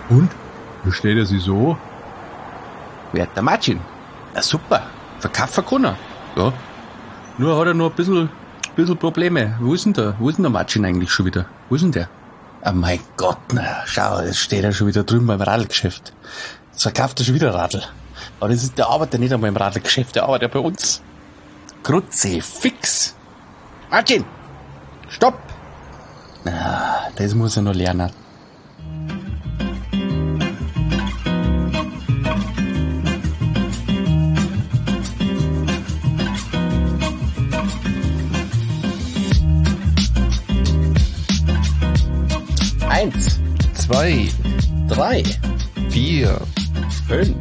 Und? Wie steht er sich so? Wer der Martin? Na super, verkaufen kann er. Ja. Nur hat er noch ein bisschen Probleme. Wo ist denn der Martin eigentlich schon wieder? Wo ist denn der? Ah mein Gott, na, schau, jetzt steht er schon wieder drüben beim Radlgeschäft. Jetzt verkauft er schon wieder Radl. Aber der arbeitet nicht einmal im Radlgeschäft, der arbeitet ja bei uns. Grutze, fix. Martin, stopp. Na, das muss er noch lernen. Eins, 2, 3, 4, 5,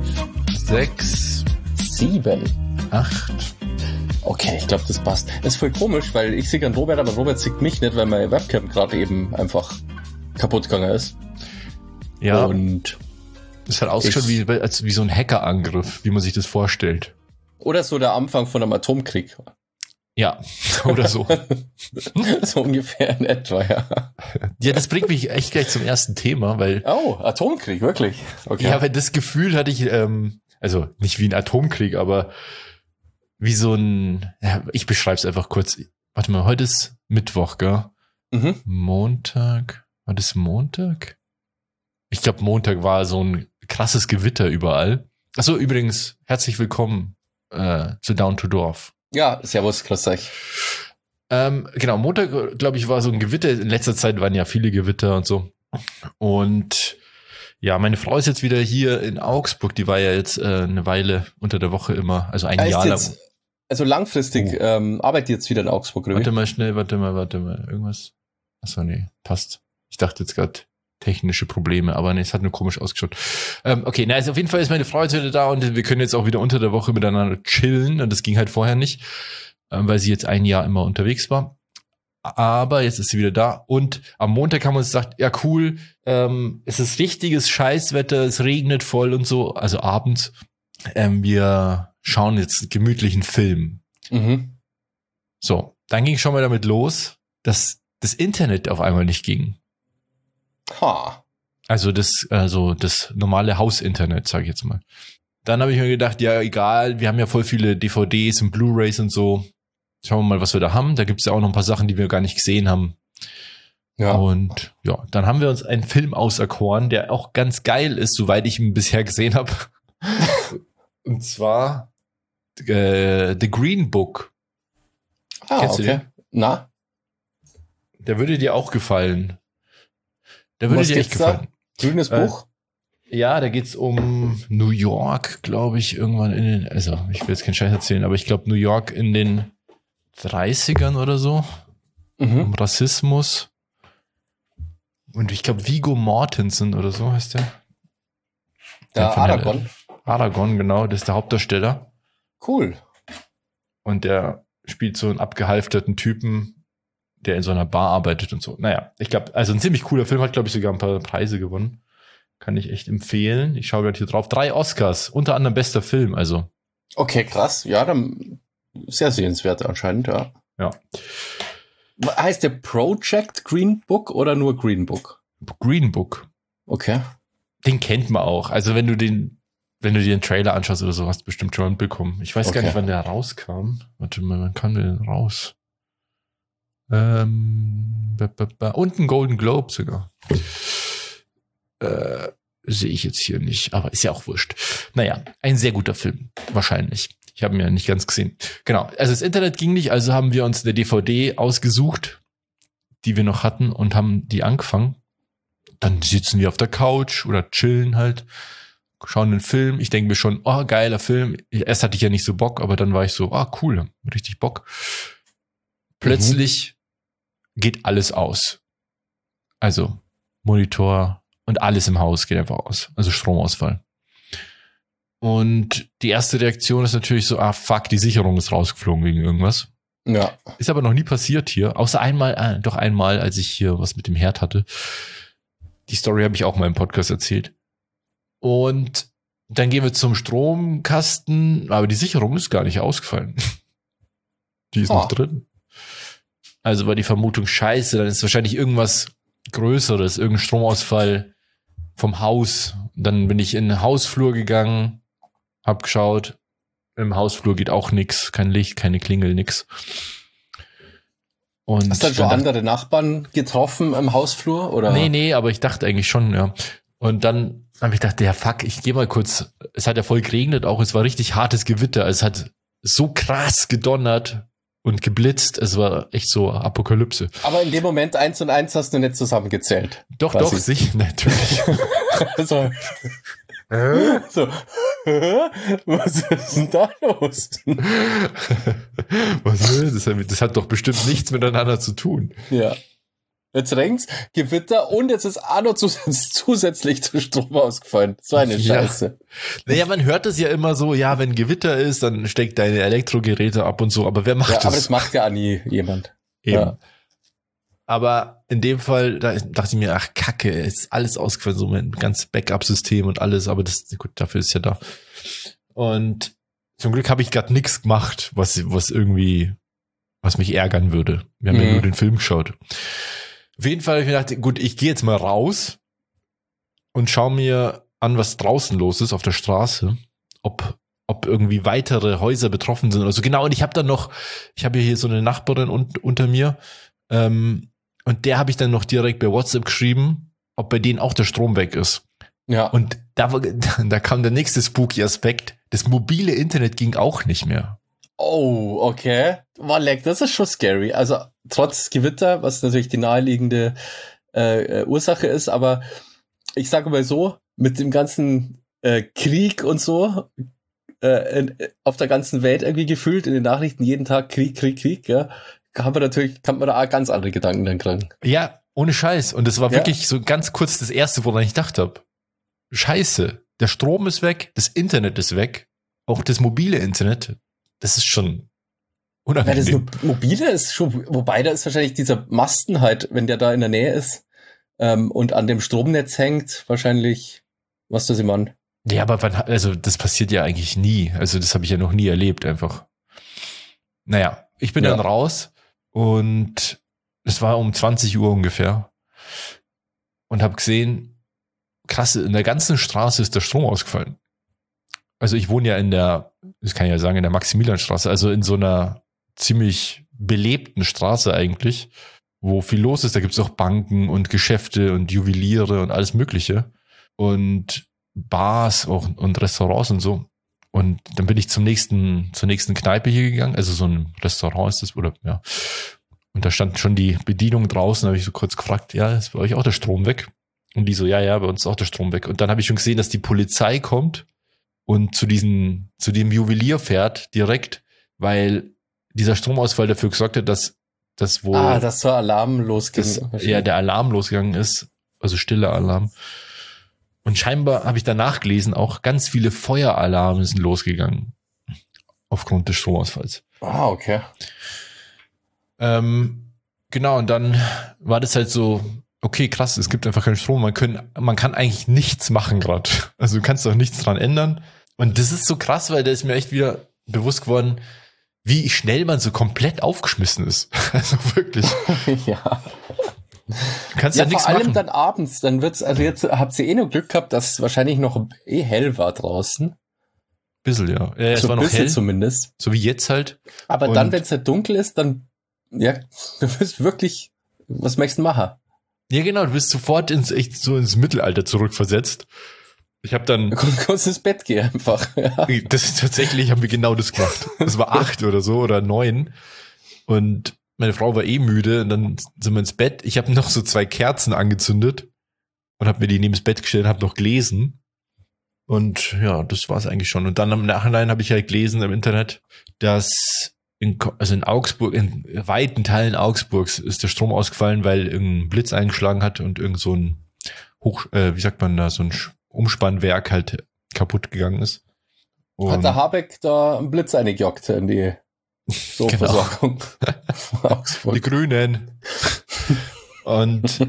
6, 7, 8. Okay, ich glaube, das passt. Das ist voll komisch, weil ich sehe an Robert, aber Robert sieht mich nicht, weil meine Webcam gerade eben einfach kaputt gegangen ist. Ja, Und es hat ausgeschaut wie so ein Hackerangriff, wie man sich das vorstellt. oder so der Anfang von einem Atomkrieg. Ja, oder so. So ungefähr in etwa, ja. Ja, das bringt mich echt gleich zum ersten Thema, weil... Oh, Atomkrieg, wirklich? Okay. Ja, weil das Gefühl hatte ich, also nicht wie ein Atomkrieg, aber wie so ein... Ja, ich beschreibe es einfach kurz. Warte mal, heute ist Mittwoch, gell? Mhm. Montag? War das Montag? Ich glaube, Montag war so ein krasses Gewitter überall. Achso, übrigens, herzlich willkommen zu Down to Dorf. Ja, servus, grüß euch. Genau, Montag, glaube ich, war so ein Gewitter. In letzter Zeit waren ja viele Gewitter und so. Und ja, meine Frau ist jetzt wieder hier in Augsburg. Die war ja jetzt eine Weile unter der Woche immer, also ein Jahr lang. Also langfristig arbeitet jetzt wieder in Augsburg, oder? Warte mal schnell, warte mal. Irgendwas? Achso, nee, passt. Ich dachte jetzt gerade technische Probleme, aber nee, es hat nur komisch ausgeschaut. Okay, na, also auf jeden Fall ist meine Frau jetzt wieder da und wir können jetzt auch wieder unter der Woche miteinander chillen und das ging halt vorher nicht, weil sie jetzt ein Jahr immer unterwegs war. Aber jetzt ist sie wieder da und am Montag haben wir uns gesagt, ja cool, es ist richtiges Scheißwetter, es regnet voll und so, also abends. Wir schauen jetzt einen gemütlichen Film. Mhm. So, dann ging schon mal damit los, dass das Internet auf einmal nicht ging. Ha. Also das normale Hausinternet, sage ich jetzt mal. Dann habe ich mir gedacht, ja egal, wir haben ja voll viele DVDs und Blu-rays und so. Schauen wir mal, was wir da haben. Da gibt's ja auch noch ein paar Sachen, die wir gar nicht gesehen haben. Ja. Und ja, dann haben wir uns einen Film auserkoren, der auch ganz geil ist, soweit ich ihn bisher gesehen habe. Und zwar The Green Book. Kennst du okay. den? Na? Der würde dir auch gefallen. Der würde dir echt gefallen. Grünes Buch? Ja, da geht's um New York, glaube ich, irgendwann also ich will jetzt keinen Scheiß erzählen, aber ich glaube New York in den 30ern oder so. Mhm. Um Rassismus. Und ich glaube Viggo Mortensen oder so heißt der. Der Aragorn. Aragorn, genau, das ist der Hauptdarsteller. Cool. Und der spielt so einen abgehalfterten Typen, der in so einer Bar arbeitet und so. Naja, ich glaube, also ein ziemlich cooler Film, hat, glaube ich, sogar ein paar Preise gewonnen. Kann ich echt empfehlen. Ich schaue gerade hier drauf. 3 Oscars, unter anderem bester Film, also. Okay, krass. Ja, dann sehr sehenswert anscheinend, ja. Ja. Heißt der Project Green Book oder nur Green Book? Green Book. Okay. Den kennt man auch. Also wenn du dir den Trailer anschaust oder so, hast du bestimmt schon mitbekommen. Ich weiß gar nicht, wann der rauskam. Warte mal, wann kam der denn raus? Und ein Golden Globe sogar. Sehe ich jetzt hier nicht, aber ist ja auch wurscht. Naja, ein sehr guter Film, wahrscheinlich. Ich habe ihn ja nicht ganz gesehen. Genau, also das Internet ging nicht, also haben wir uns eine DVD ausgesucht, die wir noch hatten und haben die angefangen. Dann sitzen wir auf der Couch oder chillen halt, schauen den Film. Ich denke mir schon, oh, geiler Film. Erst hatte ich ja nicht so Bock, aber dann war ich so, cool, richtig Bock. Plötzlich geht alles aus. Also Monitor und alles im Haus geht einfach aus. Also Stromausfall. Und die erste Reaktion ist natürlich so, fuck, die Sicherung ist rausgeflogen wegen irgendwas. Ja. Ist aber noch nie passiert hier. Außer einmal, als ich hier was mit dem Herd hatte. Die Story habe ich auch mal im Podcast erzählt. Und dann gehen wir zum Stromkasten, aber die Sicherung ist gar nicht ausgefallen. Die ist noch drin. Also war die Vermutung scheiße, dann ist wahrscheinlich irgendwas Größeres, irgendein Stromausfall vom Haus. Dann bin ich in den Hausflur gegangen, hab geschaut. Im Hausflur geht auch nix, kein Licht, keine Klingel, nix. Und hast du dann schon andere Nachbarn getroffen im Hausflur? Oder? Nee, aber ich dachte eigentlich schon, ja. Und dann habe ich gedacht, ja fuck, ich gehe mal kurz. Es hat ja voll geregnet auch, es war richtig hartes Gewitter. Es hat so krass gedonnert und geblitzt. Es war echt so Apokalypse. Aber in dem Moment 1 und 1 hast du nicht zusammengezählt. Doch, sicher, natürlich. so, was ist denn da los? Was ist das? Das hat doch bestimmt nichts miteinander zu tun. Ja. Jetzt regnt's, Gewitter und jetzt ist auch noch zusätzlich der Strom ausgefallen. So eine Scheiße. Naja, man hört das ja immer so, ja, wenn Gewitter ist, dann steckt deine Elektrogeräte ab und so, aber wer macht das? Aber das macht ja auch nie jemand. Eben. Ja. Aber in dem Fall, da dachte ich mir, ach Kacke, ist alles ausgefallen, so mein ganzes Backup-System und alles, aber das, gut, dafür ist ja da. Und zum Glück habe ich gerade nichts gemacht, was mich ärgern würde. Wir haben ja nur den Film geschaut. Auf jeden Fall habe ich mir gedacht, gut, ich gehe jetzt mal raus und schaue mir an, was draußen los ist auf der Straße, ob irgendwie weitere Häuser betroffen sind oder so. Genau, und ich habe hier so eine Nachbarin unter mir, und der habe ich dann noch direkt bei WhatsApp geschrieben, ob bei denen auch der Strom weg ist. Ja. Und da kam der nächste spooky Aspekt, das mobile Internet ging auch nicht mehr. Oh, okay. Leck, das ist schon scary. Also trotz Gewitter, was natürlich die naheliegende Ursache ist, aber ich sage mal so, mit dem ganzen Krieg und so auf der ganzen Welt irgendwie gefühlt, in den Nachrichten jeden Tag Krieg, ja, kann man da auch ganz andere Gedanken dann kriegen. Ja, ohne Scheiß. Und das war wirklich so ganz kurz das Erste, woran ich gedacht habe. Scheiße, der Strom ist weg, das Internet ist weg, auch das mobile Internet. Das ist schon unangenehm. Ja, das mobile ist schon, wobei da ist wahrscheinlich dieser Masten halt, wenn der da in der Nähe ist und an dem Stromnetz hängt, wahrscheinlich, was das immer an. Ja, aber also das passiert ja eigentlich nie. Also das habe ich ja noch nie erlebt einfach. Naja, ich bin dann raus und es war um 20 Uhr ungefähr und habe gesehen, krass, in der ganzen Straße ist der Strom ausgefallen. Also ich wohne ja das kann ich ja sagen, in der Maximilianstraße, also in so einer ziemlich belebten Straße eigentlich, wo viel los ist. Da gibt es auch Banken und Geschäfte und Juweliere und alles Mögliche und Bars auch und Restaurants und so. Und dann bin ich zur nächsten Kneipe hier gegangen, also so ein Restaurant ist das, oder ja. Und da stand schon die Bedienung draußen, da habe ich so kurz gefragt, ja, ist bei euch auch der Strom weg? Und die so, ja, bei uns ist auch der Strom weg. Und dann habe ich schon gesehen, dass die Polizei kommt und zu dem Juwelier fährt direkt, weil dieser Stromausfall dafür gesorgt hat, dass wohl dass so Alarm losging. der Alarm losgegangen ist, also stiller Alarm. Und scheinbar habe ich danach gelesen, auch ganz viele Feueralarme sind losgegangen aufgrund des Stromausfalls. Ah, okay. Genau, und dann war das halt so, okay, krass, es gibt einfach keinen Strom. Man kann eigentlich nichts machen gerade. Also du kannst auch nichts dran ändern. Und das ist so krass, weil da ist mir echt wieder bewusst geworden, wie schnell man so komplett aufgeschmissen ist. Also wirklich. Ja. Du kannst ja nichts machen. Vor allem machen. dann abends, dann wird's, also jetzt habt ihr noch Glück gehabt, dass es wahrscheinlich noch hell war draußen. Bisschen, ja. Es so war noch hell. Zumindest. So wie jetzt halt. Aber dann, wenn es halt dunkel ist, dann, ja, du bist wirklich, was möchtest du machen? Ja, genau, du bist sofort ins Mittelalter zurückversetzt. Ich habe dann... Du kannst ins Bett gehen einfach. Ja. Das ist tatsächlich, haben wir genau das gemacht. Es war 8 oder so oder 9 und meine Frau war müde und dann sind wir ins Bett. Ich habe noch so 2 Kerzen angezündet und habe mir die neben das Bett gestellt und habe noch gelesen. Und ja, das war es eigentlich schon. Und dann im Nachhinein habe ich halt gelesen im Internet, dass in Augsburg, in weiten Teilen Augsburgs ist der Strom ausgefallen, weil irgendein Blitz eingeschlagen hat und irgend so ein so ein Umspannwerk halt kaputt gegangen ist. Und hat der Habeck da einen Blitz eingejagt in die Stromversorgung von Augsburg. Die Grünen. Und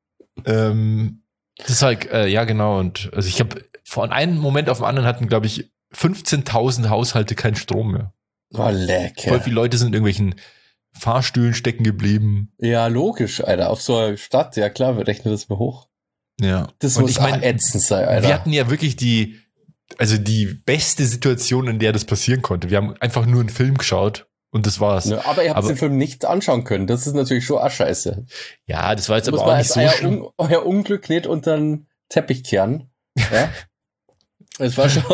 das ist halt, ja genau. Und also ich habe von einem Moment auf den anderen hatten, glaube ich, 15.000 Haushalte keinen Strom mehr. Oh, lecker. Voll viele Leute sind in irgendwelchen Fahrstühlen stecken geblieben. Ja, logisch, Alter. Auf so einer Stadt, ja klar, wir rechnen das mal hoch. Ja. Das Und muss ich meine, ätzend sein, Alter. wir hatten ja wirklich die beste Situation, in der das passieren konnte. Wir haben einfach nur einen Film geschaut und das war's. Ja, aber ihr habt den Film nicht anschauen können. Das ist natürlich schon auch scheiße. Ja, das war jetzt Muss aber man auch nicht als so schlimm. euer Unglück nicht unter den Teppich kehren. Ja? Es war schon...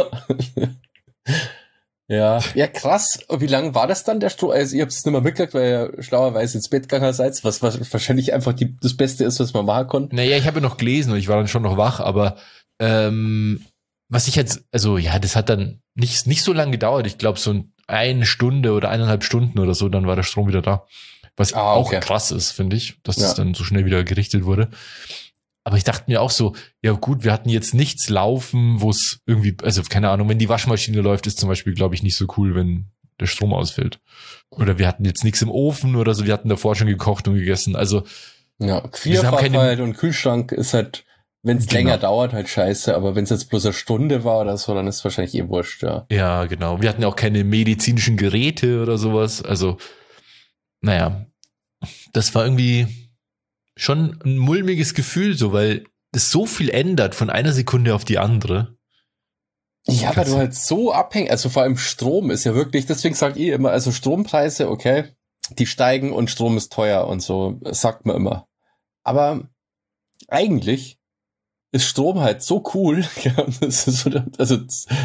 ja, krass. Und wie lange war das dann, der Strom? Also ihr habt es nicht mehr mitgekriegt, weil ihr schlauerweise ins Bett gegangen seid, was wahrscheinlich einfach das Beste ist, was man machen konnte. Naja, ich habe ja noch gelesen und ich war dann schon noch wach, aber was ich jetzt, also ja, das hat dann nicht so lange gedauert. Ich glaube so eine Stunde oder 1,5 Stunden oder so, dann war der Strom wieder da. Was auch krass ist, finde ich, dass das dann so schnell wieder gerichtet wurde. Aber ich dachte mir auch so, ja gut, wir hatten jetzt nichts laufen, wo es irgendwie, also keine Ahnung, wenn die Waschmaschine läuft, ist zum Beispiel, glaube ich, nicht so cool, wenn der Strom ausfällt. Oder wir hatten jetzt nichts im Ofen oder so, wir hatten davor schon gekocht und gegessen. Also ja, Vierfach halt und Kühlschrank ist halt, wenn es länger dauert, halt scheiße, aber wenn es jetzt bloß eine Stunde war oder so, dann ist es wahrscheinlich wurscht, ja. Ja, genau. Wir hatten ja auch keine medizinischen Geräte oder sowas. Also, naja, das war irgendwie schon ein mulmiges Gefühl, so, weil es so viel ändert von einer Sekunde auf die andere. Ja, weil du halt so abhängig, also vor allem Strom ist ja wirklich, deswegen sage ich immer, also Strompreise, okay, die steigen und Strom ist teuer und so, sagt man immer. Aber eigentlich ist Strom halt so cool, ja, das ist so, also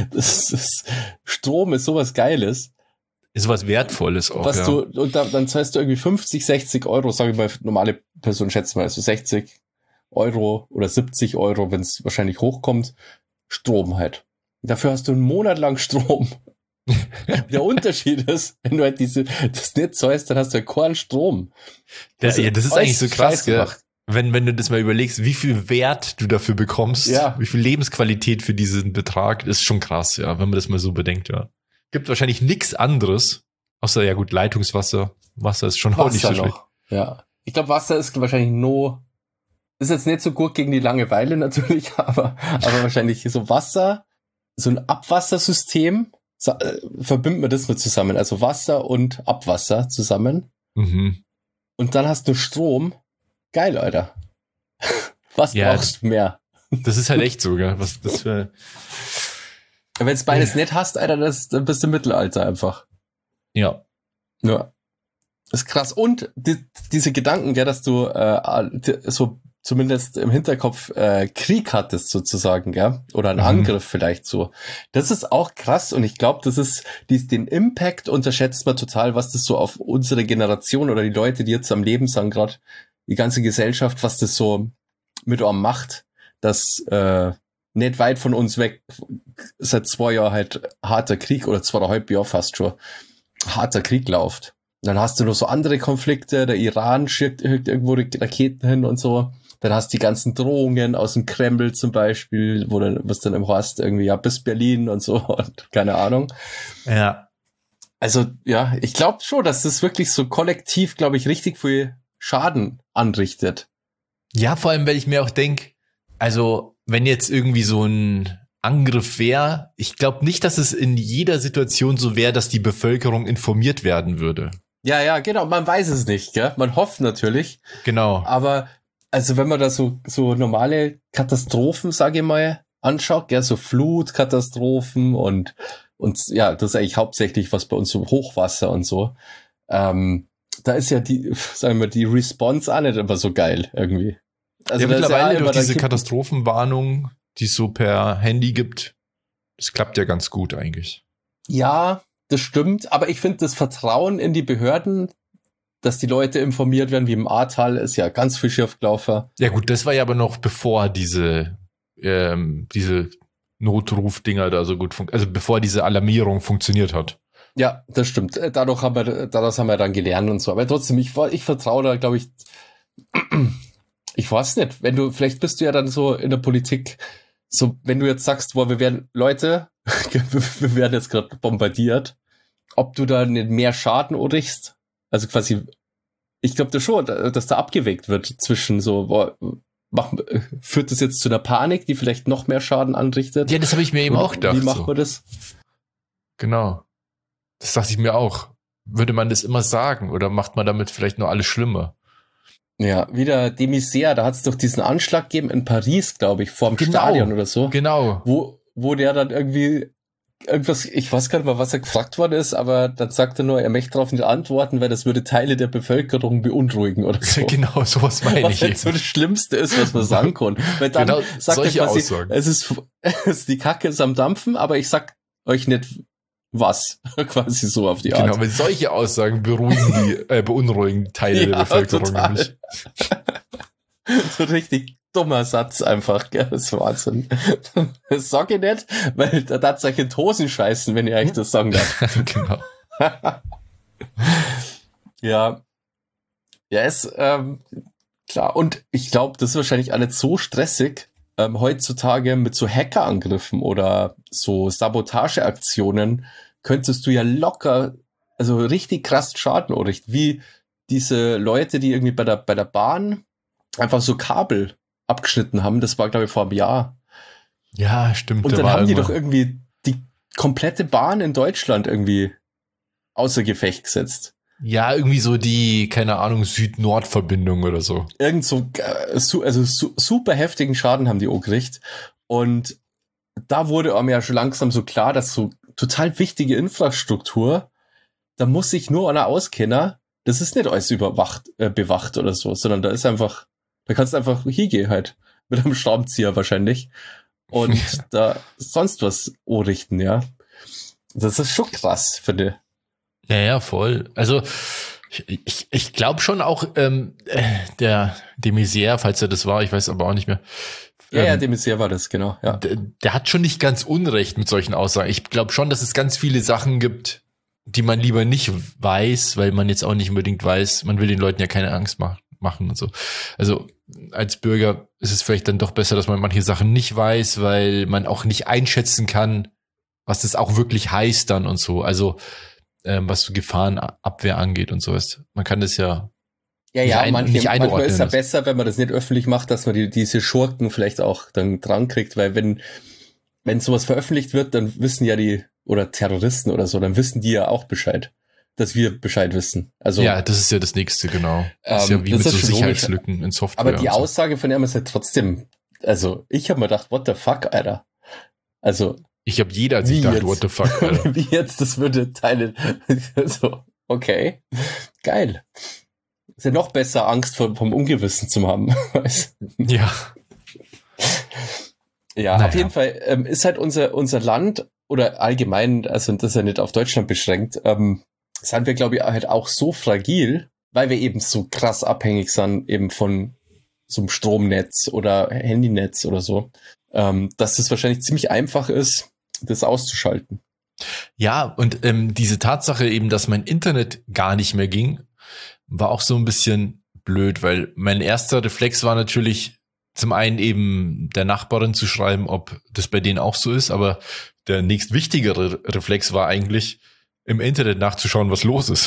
Strom ist sowas Geiles. Ist was Wertvolles auch, was du, und dann zahlst du irgendwie 50, 60 Euro, sage ich mal, normale Person schätzt mal, also 60 Euro oder 70 Euro, wenn es wahrscheinlich hochkommt, Strom halt. Dafür hast du einen Monat lang Strom. Der Unterschied ist, wenn du halt das nicht zahlst, dann hast du ja keinen Strom. Das ist eigentlich so krass, gell? Wenn du das mal überlegst, wie viel Wert du dafür bekommst, wie viel Lebensqualität für diesen Betrag, ist schon krass, ja, wenn man das mal so bedenkt, ja. Gibt wahrscheinlich nichts anderes, außer, ja gut, Leitungswasser. Wasser ist schon auch nicht so schlecht. Ja. Ich glaube, Wasser ist wahrscheinlich ist jetzt nicht so gut gegen die Langeweile natürlich, aber wahrscheinlich so Wasser, so ein Abwassersystem, verbindet man das mit zusammen. Also Wasser und Abwasser zusammen. Mhm. Und dann hast du Strom. Geil, Alter. Was brauchst du mehr? Das ist halt echt so, gell? Was das für... Wenn du beides nicht hast, Alter, dann bist du im Mittelalter einfach. Ja. Ja. Das ist krass. Und diese Gedanken, gell, dass du so zumindest im Hinterkopf Krieg hattest sozusagen, gell? Oder einen Angriff vielleicht so. Das ist auch krass und ich glaube, das ist den Impact unterschätzt man total, was das so auf unsere Generation oder die Leute, die jetzt am Leben sind, gerade die ganze Gesellschaft, was das so mit einem macht, dass nicht weit von uns weg seit 2 Jahren halt harter Krieg oder 2,5 Jahre fast schon harter Krieg läuft. Dann hast du noch so andere Konflikte, der Iran schickt irgendwo Raketen hin und so. Dann hast du die ganzen Drohungen aus dem Kreml zum Beispiel, was dann im Horst irgendwie, ja, bis Berlin und so und keine Ahnung. Ja. Also, ja, ich glaube schon, dass das wirklich so kollektiv, glaube ich, richtig viel Schaden anrichtet. Ja, vor allem, weil ich mir auch denke, also, wenn jetzt irgendwie so ein Angriff wäre, ich glaube nicht, dass es in jeder Situation so wäre, dass die Bevölkerung informiert werden würde. Ja, genau, man weiß es nicht, gell? Man hofft natürlich. Genau. Aber, also wenn man da so normale Katastrophen, sage ich mal, anschaut, gell, so Flutkatastrophen und ja, das ist eigentlich hauptsächlich was bei uns so Hochwasser und so. Da ist ja sagen wir, die Response auch nicht immer so geil irgendwie. Also ja, mittlerweile durch diese Katastrophenwarnung, die es so per Handy gibt, das klappt ja ganz gut eigentlich. Ja, das stimmt, aber ich finde das Vertrauen in die Behörden, dass die Leute informiert werden, wie im Ahrtal, ist ja ganz viel schief gelaufen. Ja gut, das war ja aber noch bevor diese Notrufdinger da so gut also bevor diese Alarmierung funktioniert hat. Ja, das stimmt. Daraus haben wir dann gelernt und so. Aber trotzdem, ich vertraue da, glaube ich, ich weiß nicht, vielleicht bist du ja dann so in der Politik, so, wenn du jetzt sagst, wir werden jetzt gerade bombardiert, ob du da nicht mehr Schaden anrichtest, also quasi, ich glaube da schon, dass da abgewägt wird zwischen so, führt das jetzt zu einer Panik, die vielleicht noch mehr Schaden anrichtet? Ja, das habe ich mir eben auch gedacht. Wie macht man das? Genau. Das dachte ich mir auch. Würde man das immer sagen oder macht man damit vielleicht nur alles schlimmer? Ja, wieder de Maizière, da hat es doch diesen Anschlag gegeben in Paris, glaube ich, vorm Stadion oder so. Genau. Wo der dann irgendwie irgendwas, ich weiß gar nicht mal, was er gefragt worden ist, aber dann sagt er nur, er möchte darauf nicht antworten, weil das würde Teile der Bevölkerung beunruhigen oder so. Genau, sowas meine was ich. Was jetzt so das Schlimmste ist, was man sagen kann. Weil dann genau, sagt solche er quasi, Aussagen. es ist die Kacke ist am Dampfen, aber ich sag euch nicht was. Quasi so auf die Art. Genau, mit solche Aussagen beunruhigen Teile der Bevölkerung nämlich. So richtig dummer Satz einfach, gell? Das ist Wahnsinn. Das sag ich nicht, weil da darf euch in die Hosen scheißen, wenn ihr euch das sagen darf. Genau. Ja. Ja, ist klar. Und ich glaube, das ist wahrscheinlich auch nicht so stressig, heutzutage mit so Hackerangriffen oder so Sabotageaktionen könntest du ja locker, also richtig krass Schaden anrichten, wie diese Leute, die irgendwie bei der Bahn einfach so Kabel abgeschnitten haben. Das war, glaube ich, vor einem Jahr. Ja, stimmt. Und dann haben die doch irgendwie die komplette Bahn in Deutschland irgendwie außer Gefecht gesetzt. Ja, irgendwie so die, keine Ahnung, Süd-Nord-Verbindung oder so. Irgend so, super heftigen Schaden haben die auch gekriegt. Und da wurde einem ja schon langsam so klar, dass so total wichtige Infrastruktur, da muss sich nur einer auskennen. Das ist nicht alles bewacht oder so, sondern da ist einfach, da kannst du einfach hingehen halt. Mit einem Schraubenzieher wahrscheinlich. Und da sonst was anrichten, ja. Das ist schon krass, finde ich. Ja, voll. Also ich glaube schon auch, der de Maizière, falls er das war, ich weiß aber auch nicht mehr. Ja, de Maizière war das, genau. Ja. Der hat schon nicht ganz Unrecht mit solchen Aussagen. Ich glaube schon, dass es ganz viele Sachen gibt, die man lieber nicht weiß, weil man jetzt auch nicht unbedingt weiß, man will den Leuten ja keine Angst machen und so. Also als Bürger ist es vielleicht dann doch besser, dass man manche Sachen nicht weiß, weil man auch nicht einschätzen kann, was das auch wirklich heißt dann und so. Also was so Gefahrenabwehr angeht und sowas. Man kann das ja nicht einordnen. Manchmal ist es ja besser, wenn man das nicht öffentlich macht, dass man diese Schurken vielleicht auch dann dran kriegt, weil wenn sowas veröffentlicht wird, dann wissen ja oder Terroristen oder so, dann wissen die ja auch Bescheid, dass wir Bescheid wissen. Also ja, das ist ja das Nächste, genau. Das ist ja wie mit so Sicherheitslücken logisch in Software. Aber die Aussage von ihm ist halt trotzdem, also ich habe mir gedacht, what the fuck, Alter. Also ich habe jeder hat sich gedacht, what the fuck, Alter. Wie jetzt, das würde teilen. So, okay, geil. Ist ja noch besser, Angst vom Ungewissen zu haben. Ja. Ja, naja. Auf jeden Fall ist halt unser Land oder allgemein, also das ist ja nicht auf Deutschland beschränkt, sind wir, glaube ich, halt auch so fragil, weil wir eben so krass abhängig sind eben von so einem Stromnetz oder Handynetz oder so, dass es wahrscheinlich ziemlich einfach ist, das auszuschalten. Ja, und diese Tatsache eben, dass mein Internet gar nicht mehr ging, war auch so ein bisschen blöd, weil mein erster Reflex war natürlich zum einen eben der Nachbarin zu schreiben, ob das bei denen auch so ist, aber der nächstwichtigere Reflex war eigentlich, im Internet nachzuschauen, was los ist.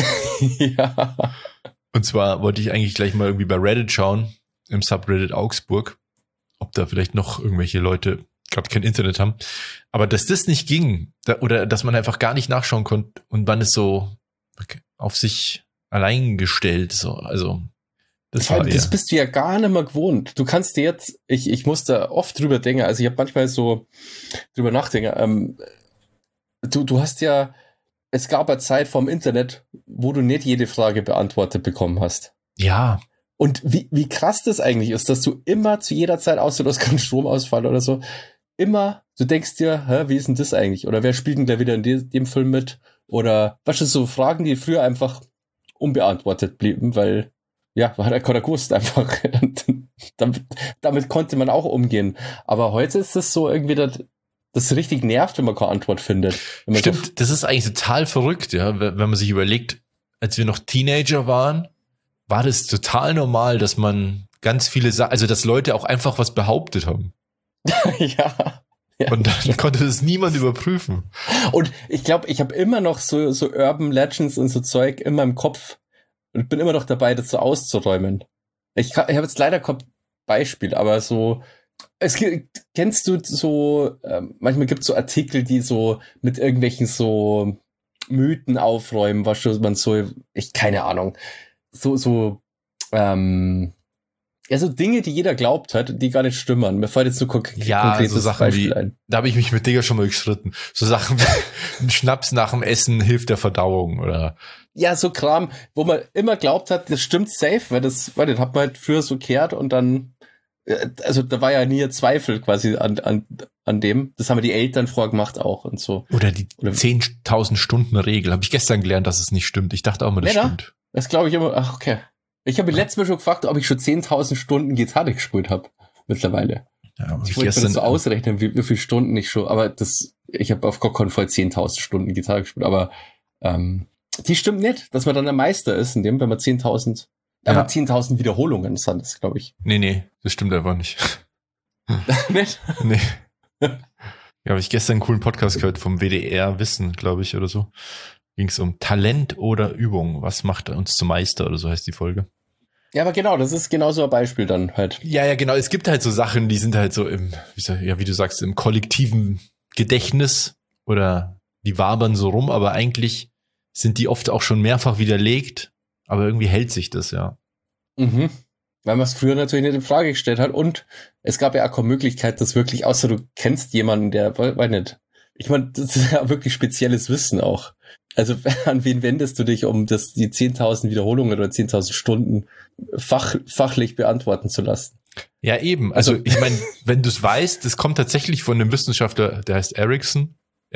Ja. Und zwar wollte ich eigentlich gleich mal irgendwie bei Reddit schauen, im Subreddit Augsburg, ob da vielleicht noch irgendwelche Leute gerade kein Internet haben. Aber dass das nicht ging, oder dass man einfach gar nicht nachschauen konnte und man ist so auf sich allein gestellt, so, also das bist du ja gar nicht mehr gewohnt. Du kannst dir jetzt, ich muss da oft drüber denken, also ich habe manchmal so drüber nachdenken, du hast ja, es gab eine Zeit vom Internet, wo du nicht jede Frage beantwortet bekommen hast. Ja. Und wie krass das eigentlich ist, dass du immer zu jeder Zeit, außer du hast keinen Stromausfall oder so, immer, du denkst dir, wie ist denn das eigentlich? Oder wer spielt denn da wieder in dem Film mit? Oder was ist so Fragen, die früher einfach unbeantwortet blieben, weil ja, war der keiner gewusst einfach. damit konnte man auch umgehen. Aber heute ist es so irgendwie, das richtig nervt, wenn man keine Antwort findet. Stimmt, das ist eigentlich total verrückt, ja, wenn man sich überlegt, als wir noch Teenager waren, war das total normal, dass man ganz viele also dass Leute auch einfach was behauptet haben. Ja. Und dann konnte das niemand überprüfen. Und ich glaube, ich habe immer noch so Urban Legends und so Zeug in meinem Kopf und bin immer noch dabei, das so auszuräumen. Ich habe jetzt leider kein Beispiel, aber so, kennst du so, manchmal gibt es so Artikel, die so mit irgendwelchen so Mythen aufräumen, was man so, keine Ahnung, so so Dinge, die jeder glaubt hat, die gar nicht stimmen. Mir fällt jetzt so konkretes so Sachen Beispiel wie, ein. da habe ich mich mit Digga schon mal gestritten. So Sachen wie ein Schnaps nach dem Essen hilft der Verdauung oder. Ja, so Kram, wo man immer glaubt hat, das stimmt safe, weil das hat man halt früher so gehört und dann, also da war ja nie ein Zweifel quasi an dem. Das haben die Eltern vorher gemacht auch und so. Oder die 10.000 Stunden Regel. Habe ich gestern gelernt, dass es nicht stimmt. Ich dachte auch mal, das stimmt. Das glaube ich immer. Ach, okay. Ich habe mich letztes Mal schon gefragt, ob ich schon 10.000 Stunden Gitarre gespielt habe. Mittlerweile. Ja, ich wollte mir das so ausrechnen, wie viele Stunden ich schon, aber ich habe auf gar keinen Fall 10.000 Stunden Gitarre gespielt, aber die stimmt nicht, dass man dann der Meister ist, wenn man 10.000, aber 10.000 Wiederholungen sind das, glaube ich. Nee, das stimmt einfach nicht. Nicht? Nee. Ja, habe ich gestern einen coolen Podcast gehört vom WDR Wissen, glaube ich, oder so. Ging es um Talent oder Übung. Was macht uns zum Meister oder so heißt die Folge. Ja, aber genau, das ist genau so ein Beispiel dann halt. Ja, genau. Es gibt halt so Sachen, die sind halt so wie du sagst, im kollektiven Gedächtnis oder die wabern so rum, aber eigentlich sind die oft auch schon mehrfach widerlegt, aber irgendwie hält sich das, ja. Mhm. Weil man es früher natürlich nicht in Frage gestellt hat und es gab ja auch keine Möglichkeit, dass wirklich, außer du kennst jemanden, der, weiß nicht. Ich meine, das ist ja wirklich spezielles Wissen auch. Also an wen wendest du dich, um die 10.000 Wiederholungen oder 10.000 Stunden fachlich beantworten zu lassen? Ja, eben. Also ich meine, wenn du es weißt, das kommt tatsächlich von einem Wissenschaftler, der heißt Ericsson.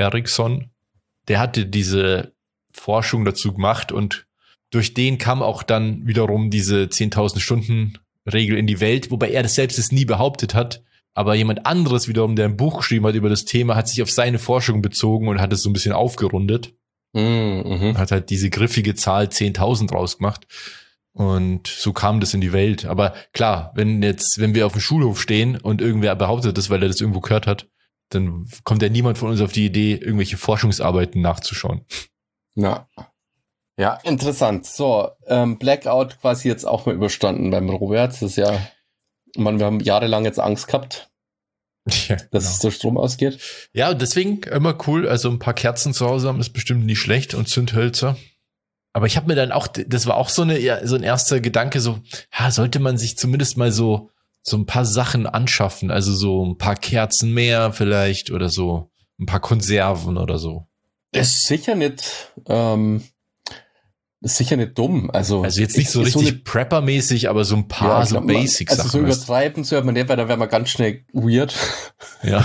Der hatte diese Forschung dazu gemacht und durch den kam auch dann wiederum diese 10.000 Stunden Regel in die Welt, wobei er das selbst nie behauptet hat. Aber jemand anderes wiederum, der ein Buch geschrieben hat über das Thema, hat sich auf seine Forschung bezogen und hat es so ein bisschen aufgerundet. Mhm. Hat halt diese griffige Zahl 10.000 rausgemacht. Und so kam das in die Welt. Aber klar, wenn wir auf dem Schulhof stehen und irgendwer behauptet das, weil er das irgendwo gehört hat, dann kommt ja niemand von uns auf die Idee, irgendwelche Forschungsarbeiten nachzuschauen. Ja, interessant. So, Blackout quasi jetzt auch mal überstanden beim Robert. Das ist ja, wir haben jahrelang jetzt Angst gehabt, dass der Strom ausgeht. Ja, deswegen immer cool. Also ein paar Kerzen zu Hause haben ist bestimmt nicht schlecht und Zündhölzer. Aber ich habe mir dann auch, das war auch so ein erster Gedanke, so, sollte man sich zumindest mal so ein paar Sachen anschaffen. Also so ein paar Kerzen mehr vielleicht oder so ein paar Konserven oder so. Ist sicher nicht dumm. Also jetzt nicht so richtig Prepper-mäßig, aber so ein paar so Basic-Sachen. Also so übertreiben sollte man nicht, weil da wäre man ganz schnell weird. Ja.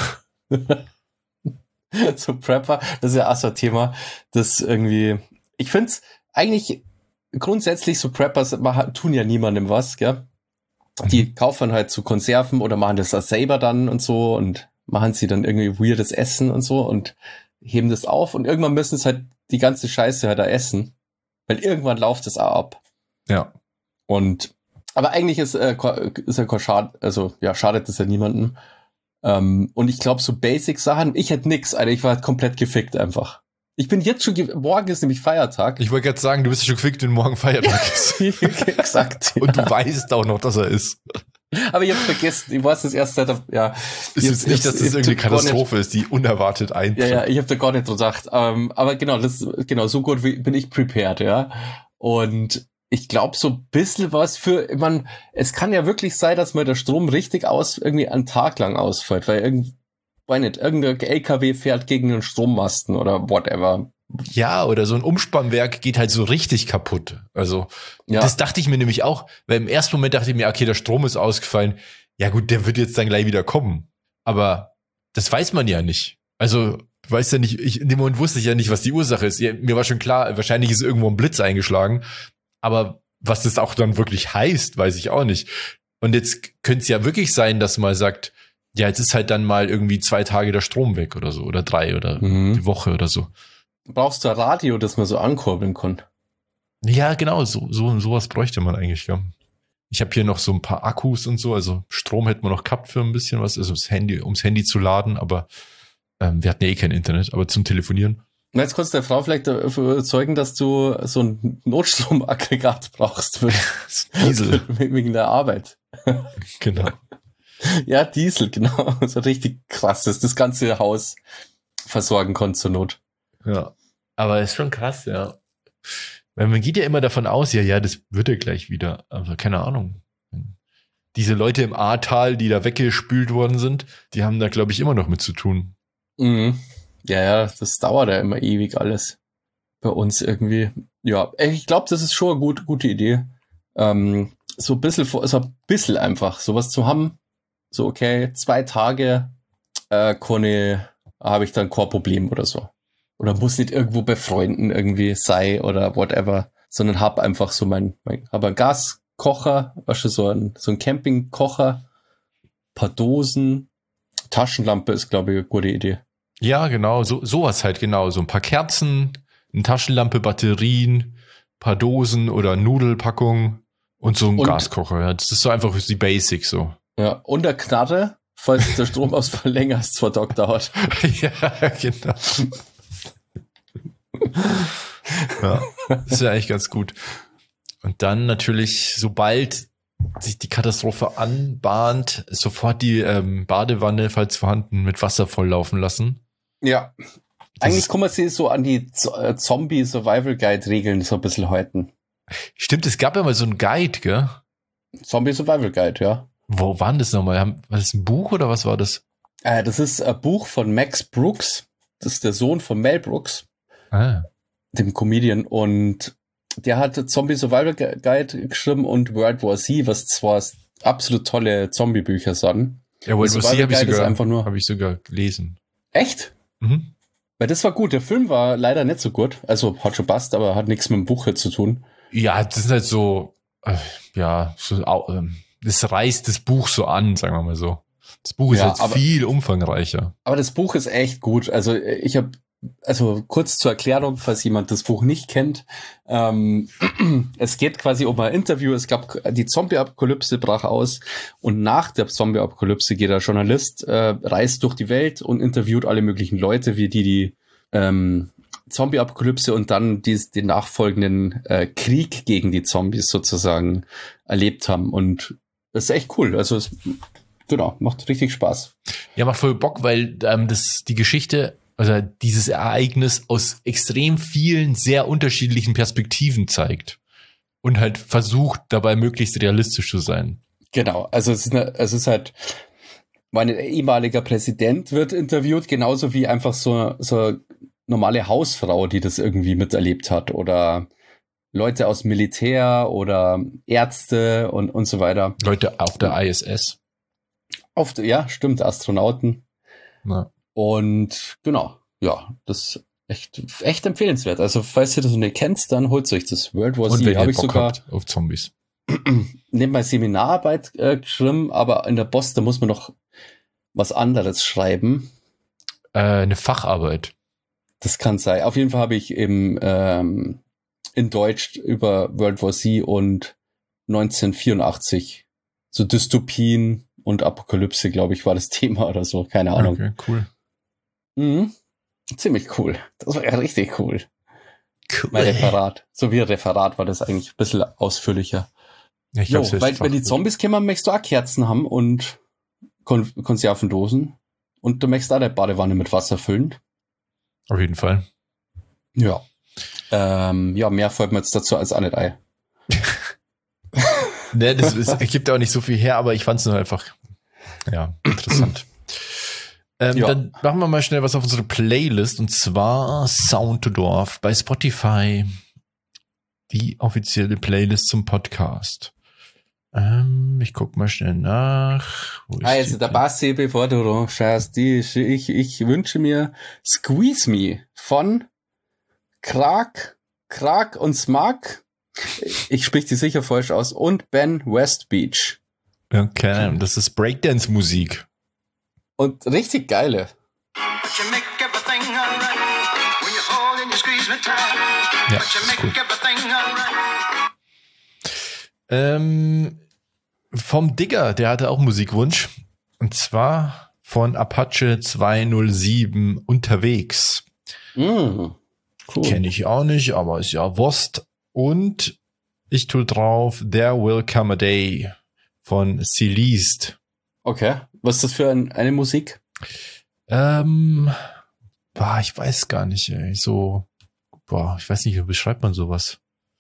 So Prepper, das ist ja auch so ein Thema, das irgendwie, ich finde es eigentlich grundsätzlich so Preppers tun ja niemandem was, gell? Die kaufen halt so Konserven oder machen das selber dann und so und machen sie dann irgendwie weirdes Essen und so und heben das auf und irgendwann müssen es halt die ganze Scheiße halt da essen. Weil irgendwann läuft es auch ab. Ja. Aber eigentlich ist ja kein Schade, also ja, schadet es ja niemandem. Und ich glaube, so Basic-Sachen, ich hätte nix, Alter, ich war halt komplett gefickt einfach. Ich bin jetzt schon, morgen ist nämlich Feiertag. Ich wollte gerade sagen, du bist schon gefickt, wenn morgen Feiertag ist. Exakt. Ja. Und du weißt auch noch, dass er ist. Aber ich hab's vergessen, ich weiß das erst seit, ja. Ist jetzt nicht, dass das irgendeine Katastrophe ist, die unerwartet eintritt. Ja, ich habe da gar nicht dran gedacht. Aber genau, so gut bin ich prepared, ja. Und ich glaube, so ein bisschen was es kann ja wirklich sein, dass mal der Strom richtig irgendwie einen Tag lang ausfällt, weil irgendein LKW fährt gegen einen Strommasten oder whatever. Ja, oder so ein Umspannwerk geht halt so richtig kaputt. Also, Das dachte ich mir nämlich auch, weil im ersten Moment dachte ich mir, okay, der Strom ist ausgefallen. Ja gut, der wird jetzt dann gleich wieder kommen. Aber das weiß man ja nicht. Also, du weißt ja nicht, in dem Moment wusste ich ja nicht, was die Ursache ist. Mir war schon klar, wahrscheinlich ist irgendwo ein Blitz eingeschlagen. Aber was das auch dann wirklich heißt, weiß ich auch nicht. Und jetzt könnte es ja wirklich sein, dass man sagt, ja, jetzt ist halt dann mal irgendwie 2 Tage der Strom weg oder so. Oder 3 oder die Woche oder so. Brauchst du ein Radio, das man so ankurbeln kann? Ja, genau, sowas bräuchte man eigentlich, ja. Ich habe hier noch so ein paar Akkus und so, also Strom hätte man noch gehabt für ein bisschen was, also ums Handy zu laden, aber wir hatten ja kein Internet, aber zum Telefonieren. Na, jetzt kannst du der Frau vielleicht dafür überzeugen, dass du so ein Notstromaggregat brauchst für Diesel. wegen der Arbeit. Genau. Ja, Diesel, genau. So richtig krass, dass das ganze Haus versorgen kann zur Not. Ja, aber ist schon krass, ja. Weil man geht ja immer davon aus, ja, das wird er gleich wieder. Aber keine Ahnung. Diese Leute im Ahrtal, die da weggespült worden sind, die haben da, glaube ich, immer noch mit zu tun. Mhm. Ja, das dauert ja immer ewig alles bei uns irgendwie. Ja, ich glaube, das ist schon eine gute Idee. So ein bisschen einfach sowas zu haben. So, okay, 2 Tage habe ich dann kein Problem oder so. Oder muss nicht irgendwo bei Freunden irgendwie sein oder whatever, sondern hab einfach so hab einen Gaskocher, weißt du, so ein Campingkocher, paar Dosen, Taschenlampe ist, glaube ich, eine gute Idee. Ja, genau, sowas halt, genau. So ein paar Kerzen, eine Taschenlampe, Batterien, paar Dosen oder Nudelpackung und so ein Gaskocher. Ja. Das ist so einfach die Basics so. Ja, und der Knarre, falls der Stromausfall länger als 2 Tage dauert. Ja, genau. Ja, das ist ja eigentlich ganz gut. Und dann natürlich, sobald sich die Katastrophe anbahnt, sofort die Badewanne, falls vorhanden, mit Wasser volllaufen lassen. Ja. Eigentlich kann man sich so an die Zombie-Survival-Guide-Regeln so ein bisschen halten. Stimmt, es gab ja mal so einen Guide, gell? Zombie-Survival-Guide, ja. Wo war denn das nochmal? War das ein Buch oder was war das? Das ist ein Buch von Max Brooks. Das ist der Sohn von Mel Brooks, dem Comedian. Und der hat Zombie Survival Guide geschrieben und World War Z, was zwar absolut tolle Zombie-Bücher sind. Ja, World War Z habe ich sogar gelesen. Echt? Mhm. Weil das war gut. Der Film war leider nicht so gut. Also hat schon passt, aber hat nichts mit dem Buch zu tun. Ja, das ist halt so, das reißt das Buch so an, sagen wir mal so. Das Buch ist halt viel umfangreicher. Aber das Buch ist echt gut. Also kurz zur Erklärung, falls jemand das Buch nicht kennt. Es geht quasi um ein Interview. Es gab die Zombie-Apokalypse brach aus und nach der Zombie-Apokalypse geht der Journalist, reist durch die Welt und interviewt alle möglichen Leute, wie die Zombie-Apokalypse und dann den nachfolgenden Krieg gegen die Zombies sozusagen erlebt haben. Und das ist echt cool. Also genau, macht richtig Spaß. Ja, macht voll Bock, weil die Geschichte, also dieses Ereignis aus extrem vielen, sehr unterschiedlichen Perspektiven zeigt. Und halt versucht, dabei möglichst realistisch zu sein. Genau, also es ist halt, ein ehemaliger Präsident wird interviewt, genauso wie einfach so normale Hausfrau, die das irgendwie miterlebt hat. Oder Leute aus Militär oder Ärzte und so weiter. Leute auf der ISS. Ja, stimmt, Astronauten. Ja. Und genau, ja, das ist echt empfehlenswert. Also falls ihr das nicht kennt, dann holt euch das. World War Z habe ich sogar auf Zombies. Neben meiner Seminararbeit geschrieben, aber in der Post, da muss man noch was anderes schreiben. Eine Facharbeit. Das kann sein. Auf jeden Fall habe ich in Deutsch über World War Z und 1984 so Dystopien und Apokalypse, glaube ich, war das Thema oder so. Keine Ahnung. Okay, cool. Mhm. Ziemlich cool. Das war ja richtig cool. Mein Referat. So wie ein Referat war das eigentlich ein bisschen ausführlicher. Ja, ich glaube, weil wenn die Zombies kommen, möchtest du auch Kerzen haben und Konservendosen. Und du möchtest auch eine Badewanne mit Wasser füllen. Auf jeden Fall. Ja. Mehr fällt mir jetzt dazu als auch nicht ein. Ne, das gibt auch nicht so viel her, aber ich fand es nur einfach, interessant. Dann machen wir mal schnell was auf unsere Playlist, und zwar Sounddorf bei Spotify. Die offizielle Playlist zum Podcast. Ich guck mal schnell nach. Also der Bassi, bevor du rumschaust, ich wünsche mir Squeeze Me von Krag und Smark. Ich sprich die sicher falsch aus. Und Ben Westbeach. Okay, das ist Breakdance-Musik. Und richtig geile. Ja, ist gut. Vom Digger, der hatte auch Musikwunsch. Und zwar von Apache 207 unterwegs. Cool. Kenne ich auch nicht, aber ist ja Wurst. Und ich tue drauf There Will Come a Day von Celeste. Okay. Was ist das für eine Musik? Ich weiß gar nicht, ey. Ich weiß nicht, wie beschreibt man sowas?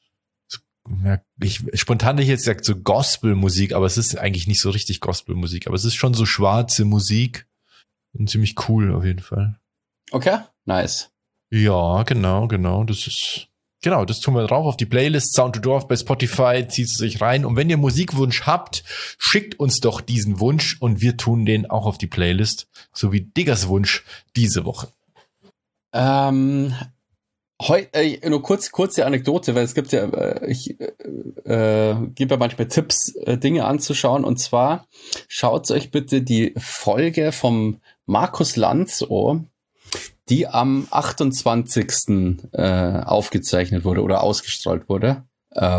spontan hätte ich jetzt gesagt so Gospelmusik, aber es ist eigentlich nicht so richtig Gospelmusik, aber es ist schon so schwarze Musik und ziemlich cool auf jeden Fall. Okay, nice. Ja, genau, das tun wir drauf auf die Playlist Sound to Dorf bei Spotify, zieht es sich rein. Und wenn ihr Musikwunsch habt, schickt uns doch diesen Wunsch und wir tun den auch auf die Playlist, so wie Diggers Wunsch diese Woche. Nur kurze Anekdote, weil es gibt ja, ich gebe ja manchmal Tipps, Dinge anzuschauen. Und zwar schaut euch bitte die Folge vom Markus Lanz an, die am 28. Aufgezeichnet wurde oder ausgestrahlt wurde. Das